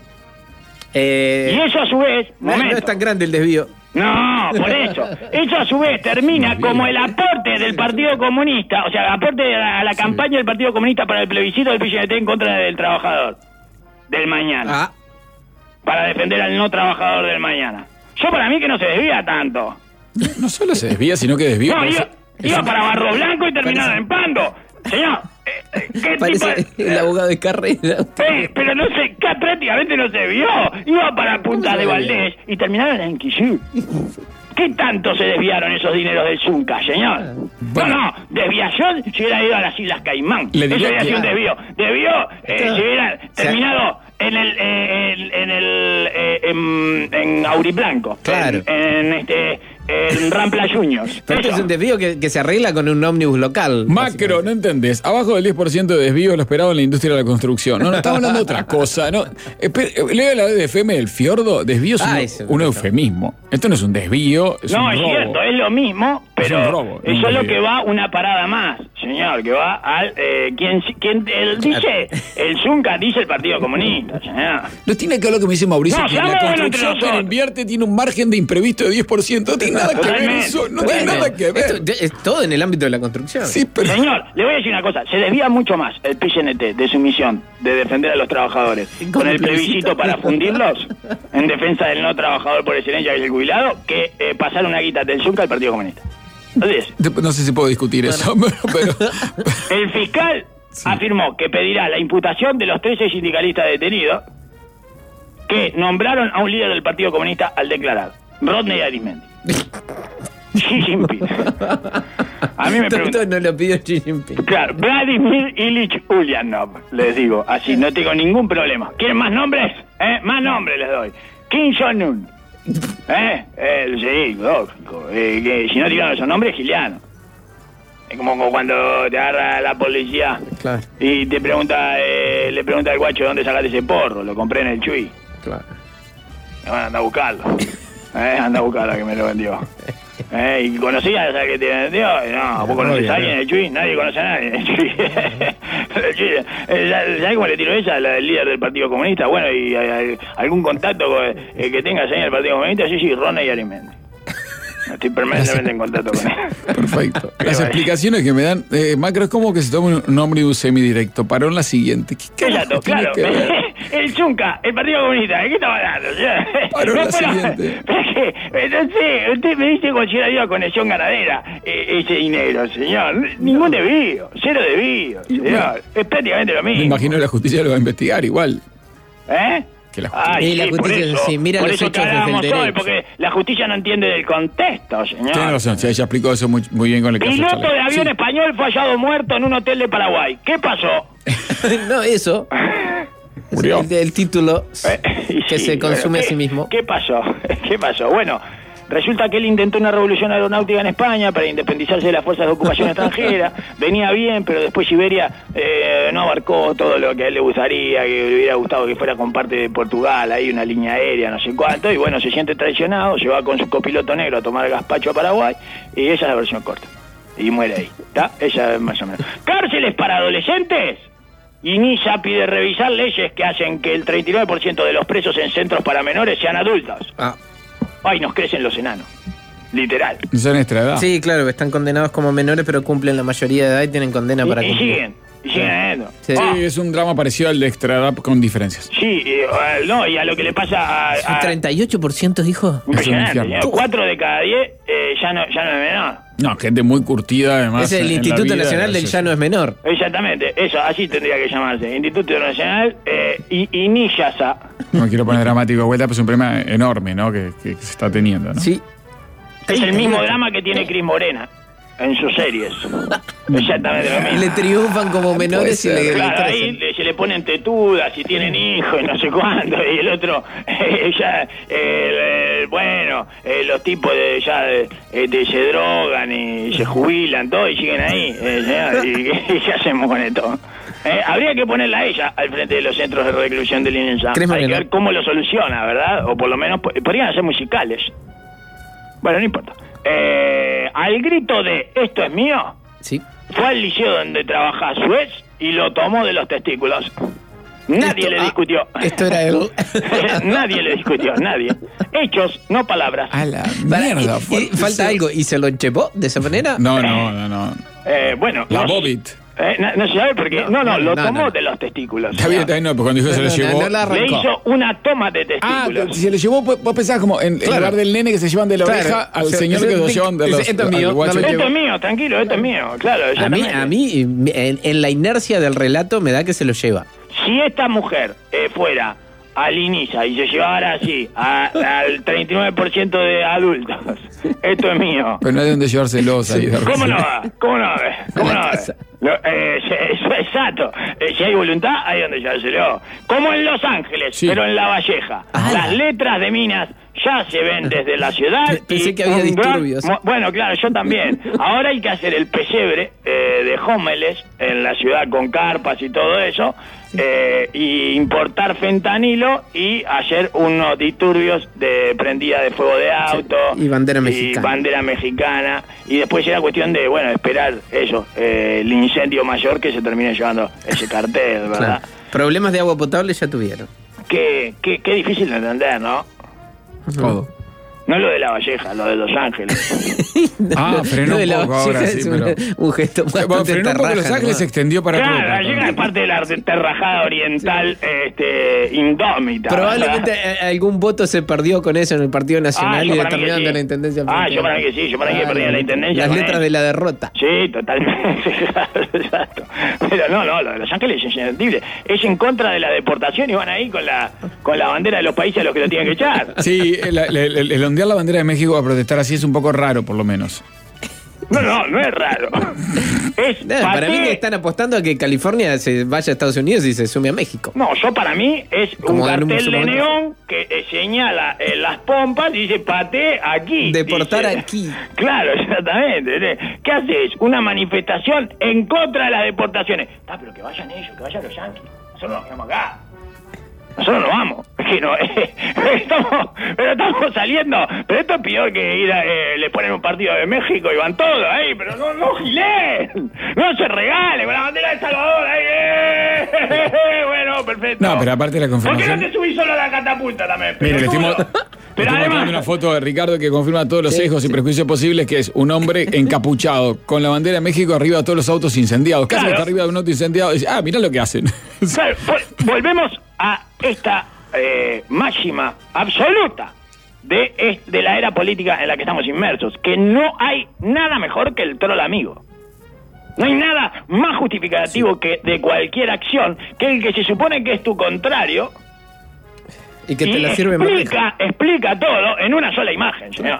Eh, Y eso a su vez... no, no Momento. es tan grande el desvío. No, por eso. Eso a su vez termina como el aporte del Partido Comunista, o sea, aporte a la, a la campaña del Partido Comunista para el plebiscito del P N T en contra del trabajador del mañana, Ah, para defender al no trabajador del mañana. Yo para mí que no se desvía tanto. No solo se desvía, sino que desvía. No, por iba, eso- iba eso- para Barro Blanco y terminaron en Pando. Señor, eh, eh, ¿qué parece tipo de- el abogado de carrera. Eh, pero no se, ca- prácticamente no se vio. Iba para Punta se de desvía? Valdés y terminaron en Quillú. ¿Qué tanto se desviaron esos dineros del Zunca, señor? Bueno. No, no, desviación si hubiera ido a las Islas Caimán. Le Eso diría hubiera que- sido un desvío. Desvío eh, Esto- si hubiera o sea- terminado en el eh, en, en el eh, en, en Auriblanco. Claro. En, en este en Rampla Juniors. Pero esto Eso. es un desvío que, que se arregla con un ómnibus local. Macro, no entendés. Abajo del diez por ciento de desvío lo esperado en la industria de la construcción. No, no, estamos hablando de otra cosa. No, Espe- lea la D F M del fiordo. Desvío es Ah, un, eso, un eso. eufemismo. Esto no es un desvío, es No, un es robo. cierto, es lo mismo, Es pero un robo, no un eso es lo desvío. que va una parada más, señor, que va al... Eh, quien, quien él dice, el Zunca dice el Partido Comunista, señor. No tiene que ver lo que me dice Mauricio, No, que la seamos buenos entre construcción que nosotros. invierte tiene un margen de imprevisto de diez por ciento. No tiene nada que ver Totalmente. eso. No Bueno, tiene nada que ver. esto es todo en el ámbito de la construcción. Sí, pero... Señor, le voy a decir una cosa, se desvía mucho más el P N T de su misión de defender a los trabajadores ¿Con con el el plebiscito plebiscito? para fundirlos en defensa del no trabajador por excelencia que es el jubilado que eh, pasar una guita del Zunca al Partido Comunista. Entonces, No sé si puedo discutir eso, pero... pero- el fiscal afirmó que pedirá la imputación de los trece sindicalistas detenidos que nombraron a un líder del Partido Comunista al declarar, Rodney Arismendi. Xi Jinping. A mí me Todo preguntan. no lo pidió Xi Jinping. Claro, Vladimir Ilich Ulyanov, les digo, así, no tengo ningún problema. ¿Quieren más nombres? ¿Eh? Más nombres les doy. Kim Jong-un. ¿Eh? Eh, sí, lógico. Eh, que si no tiraron esos nombres, giliano. Es como, como cuando te agarra la policía Claro, y te pregunta, eh, le pregunta al guacho dónde sacaste ese porro. Lo compré en el Chuy. claro. Y bueno, anda a buscarlo. ¿Eh? Anda a buscarlo que me lo vendió. ¿Eh? ¿Y conocías a que te vendió? No, ¿vos conocés Obvio, a alguien en no. el Chuy? Nadie conoce a nadie en el Chuy. El Chuy, eh, ¿sabés cómo le tiró esa la del líder del Partido Comunista? Bueno, ¿y eh, algún contacto con, eh, que tengas ahí en el Partido Comunista? Sí, sí, Rodney Arismendi. Estoy permanentemente en contacto con él. Perfecto. Qué Las bueno. explicaciones que me dan, eh, Macro, es como que se toma un, un ómnibus semidirecto. Paró en la siguiente. ¿Qué Exacto, carajo tiene claro. que ver? El Zunca, el Partido Comunista, ¿de qué estaba hablando? Paró la pero- siguiente. pero es que, eh, no sé, usted me dice como si era una conexión ganadera, eh, ese dinero, señor. Ningún desvío, cero desvío, señor. Es prácticamente lo Me mismo. imagino que la justicia lo va a investigar igual. ¿Eh? Que la Ay, Y la sí, por justicia, eso, sí, mira por los eso que hechos desde el hablábamos hoy, derecho. porque la justicia no entiende del contexto, señor. Tiene razón, sí, ella explicó eso muy, muy bien con el caso Piloto Charlie. de avión Sí. español fue hallado muerto en un hotel de Paraguay. ¿Qué pasó? No, eso. Murió. El, el título Eh, y que sí, se consume bueno, a sí ¿qué- mismo. ¿Qué pasó? ¿Qué pasó? Bueno, resulta que él intentó una revolución aeronáutica en España para independizarse de las fuerzas de ocupación extranjera. Venía bien, pero después Iberia eh, no abarcó todo lo que a él le gustaría, que le hubiera gustado que fuera con parte de Portugal, ahí una línea aérea, no sé cuánto. Y bueno, se siente traicionado, se va con su copiloto negro a tomar gazpacho a Paraguay. Y esa es la versión corta. Y muere ahí, ¿está? Esa es más o menos. ¿Cárceles para adolescentes? Inicia pide revisar leyes que hacen que el treinta y nueve por ciento de los presos en centros para menores sean adultos. Ah, Ay, nos crecen los enanos. Literal. No sé nuestra edad. sí, claro, están condenados como menores, pero cumplen la mayoría de edad y tienen condena Y, para y cumplir. siguen, y siguen adentro. eso. Sí. Sí, Ah, es un drama parecido al de Extradap con diferencias. sí, eh, no, y a lo que le pasa a... a treinta y ocho por ciento dijo. impresionante, Es un infierno. señor. Cuatro de cada diez eh, ya, no, ya no es menor. No, gente muy curtida además. Es el en la Instituto vida, Nacional del es- Ya no es menor. Exactamente, eso, así tendría que llamarse. Instituto Nacional eh, y Iniyasa. No me quiero poner dramático de vuelta, pero es un problema enorme, ¿no? Que, que se está teniendo, ¿no? Sí. Es el mismo drama que tiene Cris Morena en sus series. Exactamente lo mismo. Le triunfan como menores y le, le Claro, ahí crecen. le- se le ponen tetudas y tienen hijos y no sé cuánto, y el otro, eh, ya, eh, el- bueno, eh, los tipos de, ya de, eh, de- se drogan y se jubilan, todo, y siguen ahí. eh, señor, y, y ¿qué hacemos con esto? Eh, habría que ponerla a ella al frente de los centros de reclusión del INESA. ¿Crees, Hay que Mariano? ver cómo lo soluciona, ¿verdad? O por lo menos po- podrían hacer musicales. Bueno, no importa. Eh, al grito de "esto es mío", Sí. fue al liceo donde trabaja su ex y lo tomó de los testículos. Nadie Esto- le ah, discutió. esto era él. Nadie le discutió, nadie. Hechos, no palabras. A la Para- mierda. y- y fuerte. falta algo. ¿Y se lo enchepó de esa manera? No, no, no, no. Eh, bueno, La no, Bobbitt. eh, no, no se sabe porque... No, no, no, lo no, tomó no. de los testículos. Está bien, está bien, no, pero cuando dijo se No, lo no, llevó. no la Le arrancó. hizo una toma de Ah, testículos. si se lo llevó, vos vos pensás como en el Claro. lugar del nene que se llevan de la Claro. oreja al Se- señor se- que lo llevan de los. esto es mío, al guacho. no lo Esto llevo. es mío, tranquilo, esto es mío. Claro, A mí, exactamente. a mí en, en la inercia del relato me da que se lo lleva. Si esta mujer eh, fuera al INISA y se llevara así a- al treinta y nueve por ciento de adultos, esto es mío. Pero no hay donde llevárselos ahí. de ¿Cómo repente. no va? ¿Cómo no va? ¿Cómo no va? Lo- eh, se- eso es exacto. Eh, si hay voluntad, hay donde llevárselo. Como en Los Ángeles, Sí. pero en La Valleja. Ah. Las letras de minas ya se ven desde la ciudad. Pensé y que había un gran- disturbios. mo- Bueno, claro, yo también. Ahora hay que hacer el pesebre eh, de Homeles en la ciudad con carpas y todo eso. Eh, y importar fentanilo y hacer unos disturbios de prendida de fuego de auto y bandera mexicana. bandera mexicana, y después era cuestión de, bueno, esperar eso, eh, el incendio mayor que se termine llevando ese cartel, ¿verdad? Claro. Problemas de agua potable ya tuvieron. Qué, qué, qué difícil de entender, ¿no? Todo. No lo de La Valleja, lo de Los Ángeles. Ah, frenó Lo de un la poco ahora, Valleja sí, es un, pero. un gesto Bueno, bastante frenó un poco Los tarraja, Ángeles, ¿no? se extendió para Claro, Europa. llega es parte de la terrajada oriental este, indómita. Probablemente ¿verdad? eh, algún voto se perdió con eso en el Partido Nacional Ah, y yo para mí que determinaron sí. de la Intendencia. Ah, frente yo a- para mí que sí, yo para mí que Ah, perdía la Intendencia Las con letras él. de la derrota. Sí, totalmente, claro, exacto. Pero no, no, lo de Los Ángeles es inentendible. Es en contra de la deportación y van ahí con la con la bandera de los países a los que lo tienen que echar. Sí, el, el- el- el ondear la bandera de México a protestar así es un poco raro, por lo menos. No, no, no es raro. Es No, para paté- mí que están apostando a que California se vaya a Estados Unidos y se sume a México. No, yo para mí es Como un en un cartel de momento. neón que eh, señala eh, las pompas y dice paté aquí. Deportar dice. aquí. Claro, exactamente. ¿Qué haces? Una manifestación en contra de las deportaciones. Ah, pero que vayan ellos, que vayan los yanquis. Nosotros nos quedamos acá. Nosotros no vamos. Es que no, eh, estamos, pero estamos saliendo. Pero esto es peor que ir a, eh, le ponen un partido de México y van todos ahí. Pero no, no gilen. No se regale con la bandera de Salvador ahí. eh. Bueno, perfecto. No, pero aparte de la ¿Por qué confirmación. no te subís solo a la catapulta también? Mire, le estoy, mo- Pelotudo? le Pero estoy mostrando una además, foto de Ricardo que confirma todos los Sí, sesgos y sí. prejuicios posibles, que es un hombre encapuchado con la bandera de México arriba de todos los autos incendiados. Casi Claro. está arriba de un auto incendiado y dice, ah, mirá lo que hacen. claro, vol- volvemos a esta eh, máxima absoluta de, es- de la era política en la que estamos inmersos, que no hay nada mejor que el troll amigo. No hay nada más justificativo que de cualquier acción que el que se supone que es tu contrario Y que te y la sirve más lejos. explica, explica todo en una sola imagen, señor.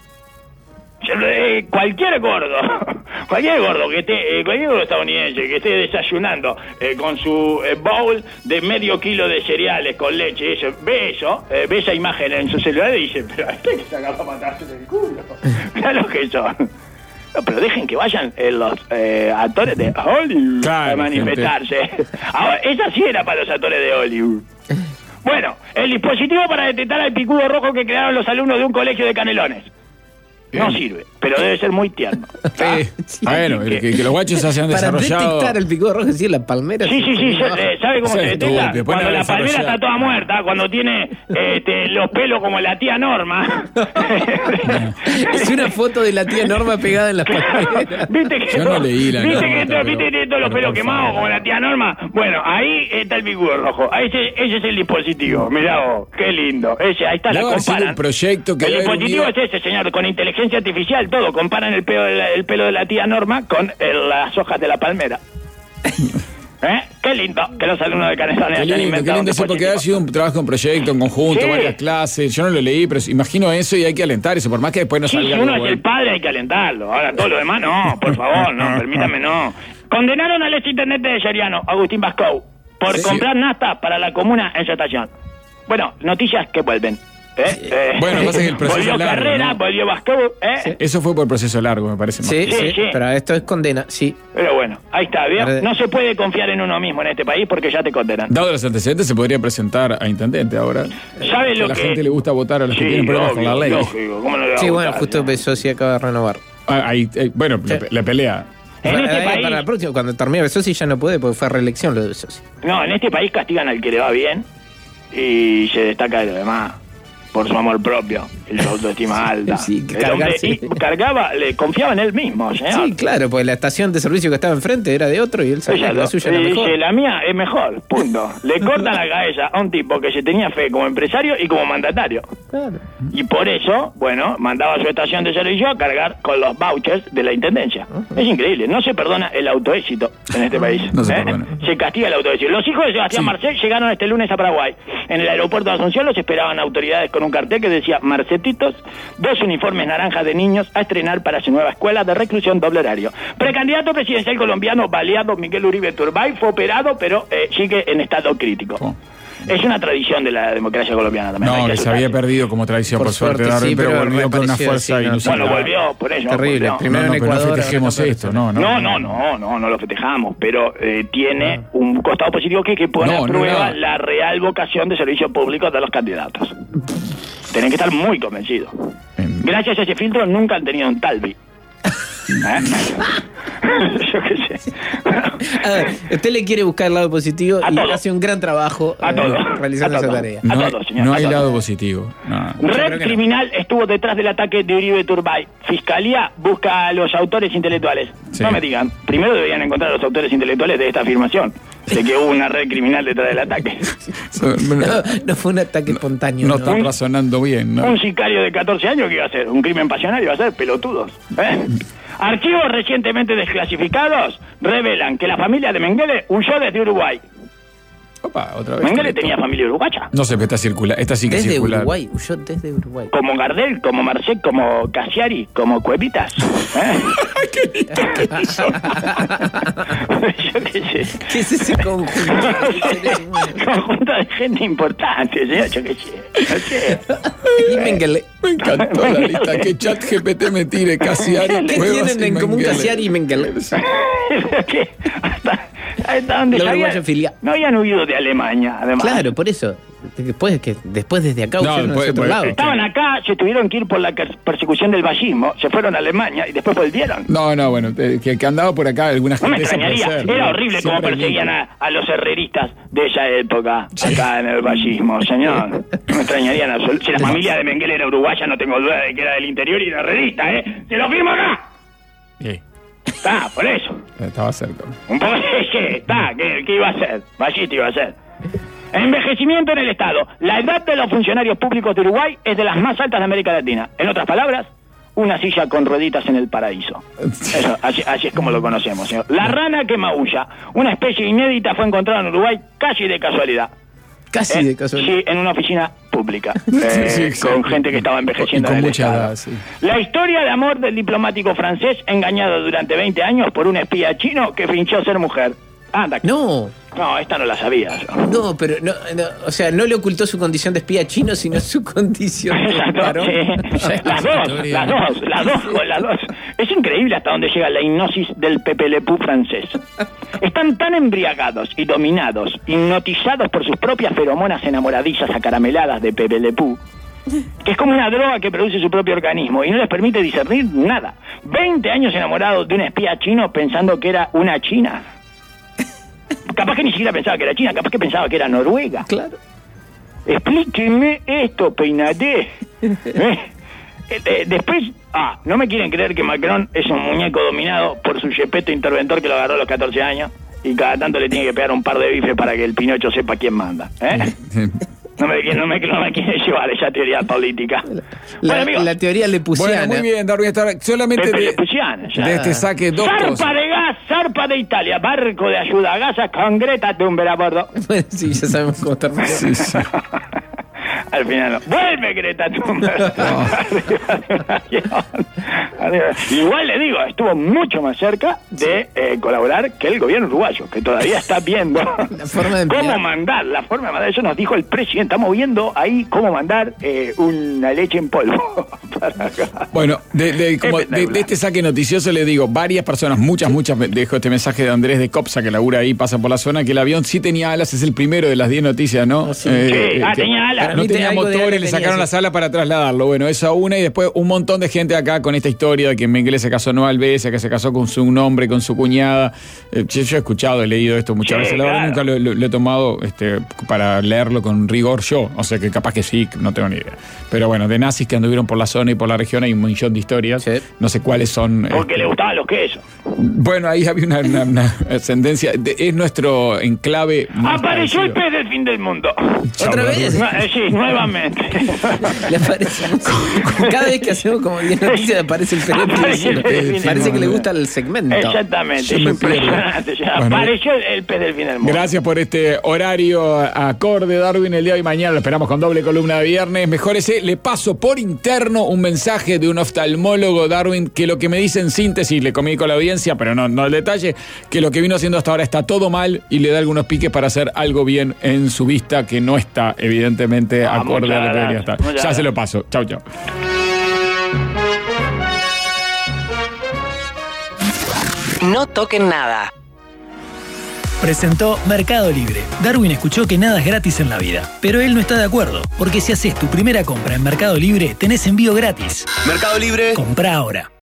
Yo, eh, cualquier gordo, cualquier gordo que esté, eh, cualquier gordo estadounidense que esté desayunando eh, con su eh, bowl de medio kilo de cereales con leche, eso, ve eso, eh, ve esa imagen en su celular y dice, pero este hay que sacar para matarse del culo. Mirá lo que son. No, pero dejen que vayan eh, los eh, actores de Hollywood Claro, a manifestarse. Ahora, esa sí era para los actores de Hollywood. Bueno, el dispositivo para detectar al picudo rojo que crearon los alumnos de un colegio de Canelones. No Bien. sirve. pero debe ser muy tierno. Eh, bueno, que, que, que los guachos se hayan Para desarrollado. detectar el pico rojo, sí, la palmera. Sí, sí, sí, eh, ¿sabe cómo Sí, se tú, detecta? después Cuando no la palmera desarrolla. está toda muerta, cuando tiene este, los pelos como la tía Norma. Es una foto de la tía Norma pegada en las palmeras. ¿Viste que Yo no leí la ¿viste nota, que pero- ¿viste que tiene todos los pero pelos por quemados favor. como la tía Norma? Bueno, ahí está el picudo rojo. Ahí ese, ese es el dispositivo. Mirá vos, qué lindo. Ese, ahí está, la Luego haciendo comparan. un proyecto que el debe dispositivo unir- es ese, señor, con inteligencia artificial, todo. Comparan el pelo de la, el pelo de la tía Norma con el- las hojas de la palmera. ¿Eh? Qué lindo que los alumnos de Canestones Qué hayan lindo, qué inventado lindo un eso, porque ha dispositivo. sido un trabajo en proyecto, en conjunto, Sí. varias clases. Yo no lo leí, pero imagino eso y hay que alentar eso, por más que después no Sí, salga si algo uno es bueno. el padre hay que alentarlo. Ahora todo lo demás no, por favor, no, permítame no. Condenaron al exintendente de Yeriano, Agustín Bascou, por Sí. comprar nafta para la comuna en su estación. Bueno, noticias que vuelven. ¿eh? Eh, Bueno, pasa que el proceso volvió es largo, Carrera, ¿no? volvió Bascou, ¿eh? Eso fue por proceso largo, me parece. Sí, Sí, sí, sí. pero esto es condena, sí. Pero bueno, ahí está, ¿vio? Ahora- No se puede confiar en uno mismo en este país porque ya te condenan. Dado los antecedentes, se podría presentar a intendente ahora. ¿Sabe A lo la que...? gente le gusta votar a los que Sí, tienen problemas con la obvio, ley. lógico, ¿cómo no le va a Sí, bueno, gustar? justo Besosi acaba de renovar. Ah, ahí, eh, bueno, Sí. la, la pelea. En este Eh, país... Para la próxima, cuando termine Besosi ya no puede porque fue reelección lo de Besosi. No, en este país castigan al que le va bien y se destaca de lo demás por su amor propio y su autoestima alta. Sí, que El hombre- cargarse. y cargaba, le confiaba en él mismo, señor. Sí, claro, porque la estación de servicio que estaba enfrente era de otro y él sabía Ella que la lo- suya era y mejor. dice, la mía es mejor, punto. Le cortan la cabeza a un tipo que se tenía fe como empresario y como mandatario. Claro. Y por eso, bueno, mandaba a su estación de servicio a cargar con los vouchers de la intendencia. Es increíble, no se perdona el autoéxito en este país. No se ¿eh? perdona. Se castiga el autoéxito. Los hijos de Sebastián Sí. Marcet llegaron este lunes a Paraguay. En el aeropuerto de Asunción los esperaban autoridades con un cartel que decía Marcetitos, dos uniformes naranjas de niños a estrenar para su nueva escuela de reclusión doble horario. Precandidato presidencial colombiano baleado Miguel Uribe Turbay fue operado, pero eh, sigue en estado crítico. Oh. Es una tradición de la democracia colombiana también. hay No, que que se asustarse. había perdido como tradición, por, Por suerte, suerte, Darwin, sí, pero, pero volvió con una reapareció, fuerza sí, no, inusitada. Bueno, volvió, por eso. Terrible. volvió. Primero no, no, en pero no Ecuador, festejemos ahora en esto, no, no. No, no, no, no, no lo festejamos, pero eh, tiene un costado positivo que, que pone No, a no, prueba no. la real vocación de servicio público de los candidatos. Tienen que estar muy convencidos. En- Gracias a ese filtro nunca han tenido un Talvi. ¿Eh? Yo qué sé. A ver, usted le quiere buscar el lado positivo A y todo. hace un gran trabajo A eh, todo. realizando A esa todo. tarea. A No, todos, señor, no a hay todos. lado positivo. No. creo Red que no. criminal estuvo detrás del ataque de Uribe Turbay. Fiscalía busca a los autores intelectuales. Sí. No me digan, primero deberían encontrar a los autores intelectuales de esta afirmación, de que hubo una red criminal detrás del ataque. No, no fue un ataque espontáneo. No No, están razonando bien, ¿no? Un sicario de catorce años que iba a hacer un crimen pasional iba a ser pelotudos. ¿eh? Archivos recientemente desclasificados revelan que la familia de Mengele huyó desde Uruguay. Opa, otra vez. Mengele tenía familia uruguaya. No sé, pero esta circula, esta sí que Desde circular. Uruguay, huyó desde Uruguay. Como Gardel, como Marcet, como Cassiari, como Cuevitas. ¿eh? Yo qué sé. ¿Qué es ese conjunto? Conjunto de gente importante, señor, yo qué sé. No sé. Y Mengele. Me encantó la lista. Que chat G P T me tire casi Ari. ¿Qué tienen en común Cassiari y Mengele? Pero que hasta, hasta donde La sabía, uruguaya filia. no habían huido de Alemania, además. Claro, por eso. Después, que, después desde acá No, huyeron después- hacia otro después- lado. Estaban acá, se tuvieron que ir por la cer- persecución del fascismo, se fueron a Alemania y después volvieron. No, no, bueno, eh, que, que andaba por acá alguna No me gente. esa puede extrañaría, ser, era ¿no? horrible cómo Siempre hay perseguían gente. a, a los herreristas de esa época, acá en el fascismo, señor. No me extrañarían absolut- Si la familia de Mengele era uruguaya, no tengo duda de que era del interior y era herrerista, ¿eh? ¡Se lo firmo acá! Sí, Está, por eso. estaba cerca. Un poco de que está, ¿qué, qué iba a hacer? Fascista iba a ser. Envejecimiento en el Estado. La edad de los funcionarios públicos de Uruguay es de las más altas de América Latina. En otras palabras, una silla con rueditas en el paraíso. Eso, así, así es como lo conocemos, señor. La rana que maulla, una especie inédita, fue encontrada en Uruguay casi de casualidad. Casi Eh, de casualidad. Sí, en una oficina pública. Sí, eh, sí, exacto. con gente que estaba envejeciendo Y con en el mucha Estado. edad, sí. La historia de amor del diplomático francés engañado durante veinte años por un espía chino que fingió ser mujer. Anda. No, No, esta no la sabía yo. no, pero no, no, o sea, no le ocultó su condición de espía chino, sino su condición de Exacto, varón. sí. Las dos, las dos, las dos, las dos. Es increíble hasta dónde llega la hipnosis del pepelepú francés. Están tan embriagados y dominados, hipnotizados por sus propias feromonas enamoradizas acarameladas de pepelepú, que es como una droga que produce su propio organismo y no les permite discernir nada. veinte años enamorados de un espía chino pensando que era una china. Capaz que ni siquiera pensaba que era China, capaz que pensaba que era Noruega. Claro. Explíqueme esto, peinate. ¿Eh? Eh, eh, después, ah, no me quieren creer que Macron es un muñeco dominado por su yepeto interventor que lo agarró a los catorce años y cada tanto le tiene que pegar un par de bifes para que el Pinocho sepa quién manda. ¿Eh? No me, no, me, no me quieren llevar esa teoría política. La, bueno, amigos, la teoría lepuciana. Bueno, muy bien, Darwin. Solamente Pepe de, Lepuciana, ya. de este saque dos zarpa cosas. de gas, zarpa de Italia, barco de ayuda a gasas con Greta Thunberg a bordo. Bueno, sí, ya sabemos cómo termina. Sí, sí. Al final no. Vuelve Greta Thunberg. Igual le digo, estuvo mucho más cerca de eh, colaborar que el gobierno uruguayo, que todavía está viendo La forma de cómo emplear. mandar, la forma de mandar. Eso nos dijo el presidente. Estamos viendo ahí cómo mandar eh, una leche en polvo para acá. Bueno, de, de, como de, de este saque noticioso le digo, varias personas, muchas, muchas, me dejo este mensaje de Andrés de Copsa, que labura ahí, pasa por la zona, que el avión sí tenía alas, es el primero de las diez noticias, ¿no? Oh, sí. Sí, ah, que tenía alas. No Para mí tenía algo de motor y alas le tenía, sacaron sí. las alas para trasladarlo. Bueno, eso a una, y después un montón de gente acá con esta historia de que Mengele se casó no al Besa, que se casó con su un hombre, con su cuñada. Eh, yo, yo he escuchado, he leído esto muchas Sí, veces, la verdad claro. nunca lo, lo- lo he tomado este, para leerlo con rigor yo, o sea que capaz que sí, no tengo ni idea. Pero bueno, de nazis que anduvieron por la zona y por la región hay un millón de historias, Sí. no sé cuáles son. Porque este, le gustaban los quesos. Bueno, ahí había una, una- una ascendencia, de- es nuestro enclave más Apareció el parecido. pez del fin del mundo. ¿Otra vez? No, eh, sí, nuevamente. Le aparece mucho. Cada vez que hacemos como diez noticias aparece el Aparece el Perú. pez del fin del Parece que mundo. le gusta el segmento. Exactamente, Yo es me pierdo. impresionante. Ya Bueno, apareció el, el pez del fin del mundo. Gracias por este horario acorde, Darwin, el día de hoy y mañana. Lo esperamos con doble columna de viernes. Mejórese. Le paso por interno un mensaje de un oftalmólogo, Darwin, que lo que me dice en síntesis, le comunico a la audiencia, pero no, no el detalle, que lo que vino haciendo hasta ahora está todo mal y le da algunos piques para hacer algo bien en su vista, que no está, evidentemente, Ah, acorde a lo muchas que debería gracias, estar. muchas Ya se gracias. lo paso. Chau, chau. No toquen nada. Presentó Mercado Libre. Darwin escuchó que nada es gratis en la vida, pero él no está de acuerdo, porque si haces tu primera compra en Mercado Libre, tenés envío gratis. Mercado Libre. Comprá ahora.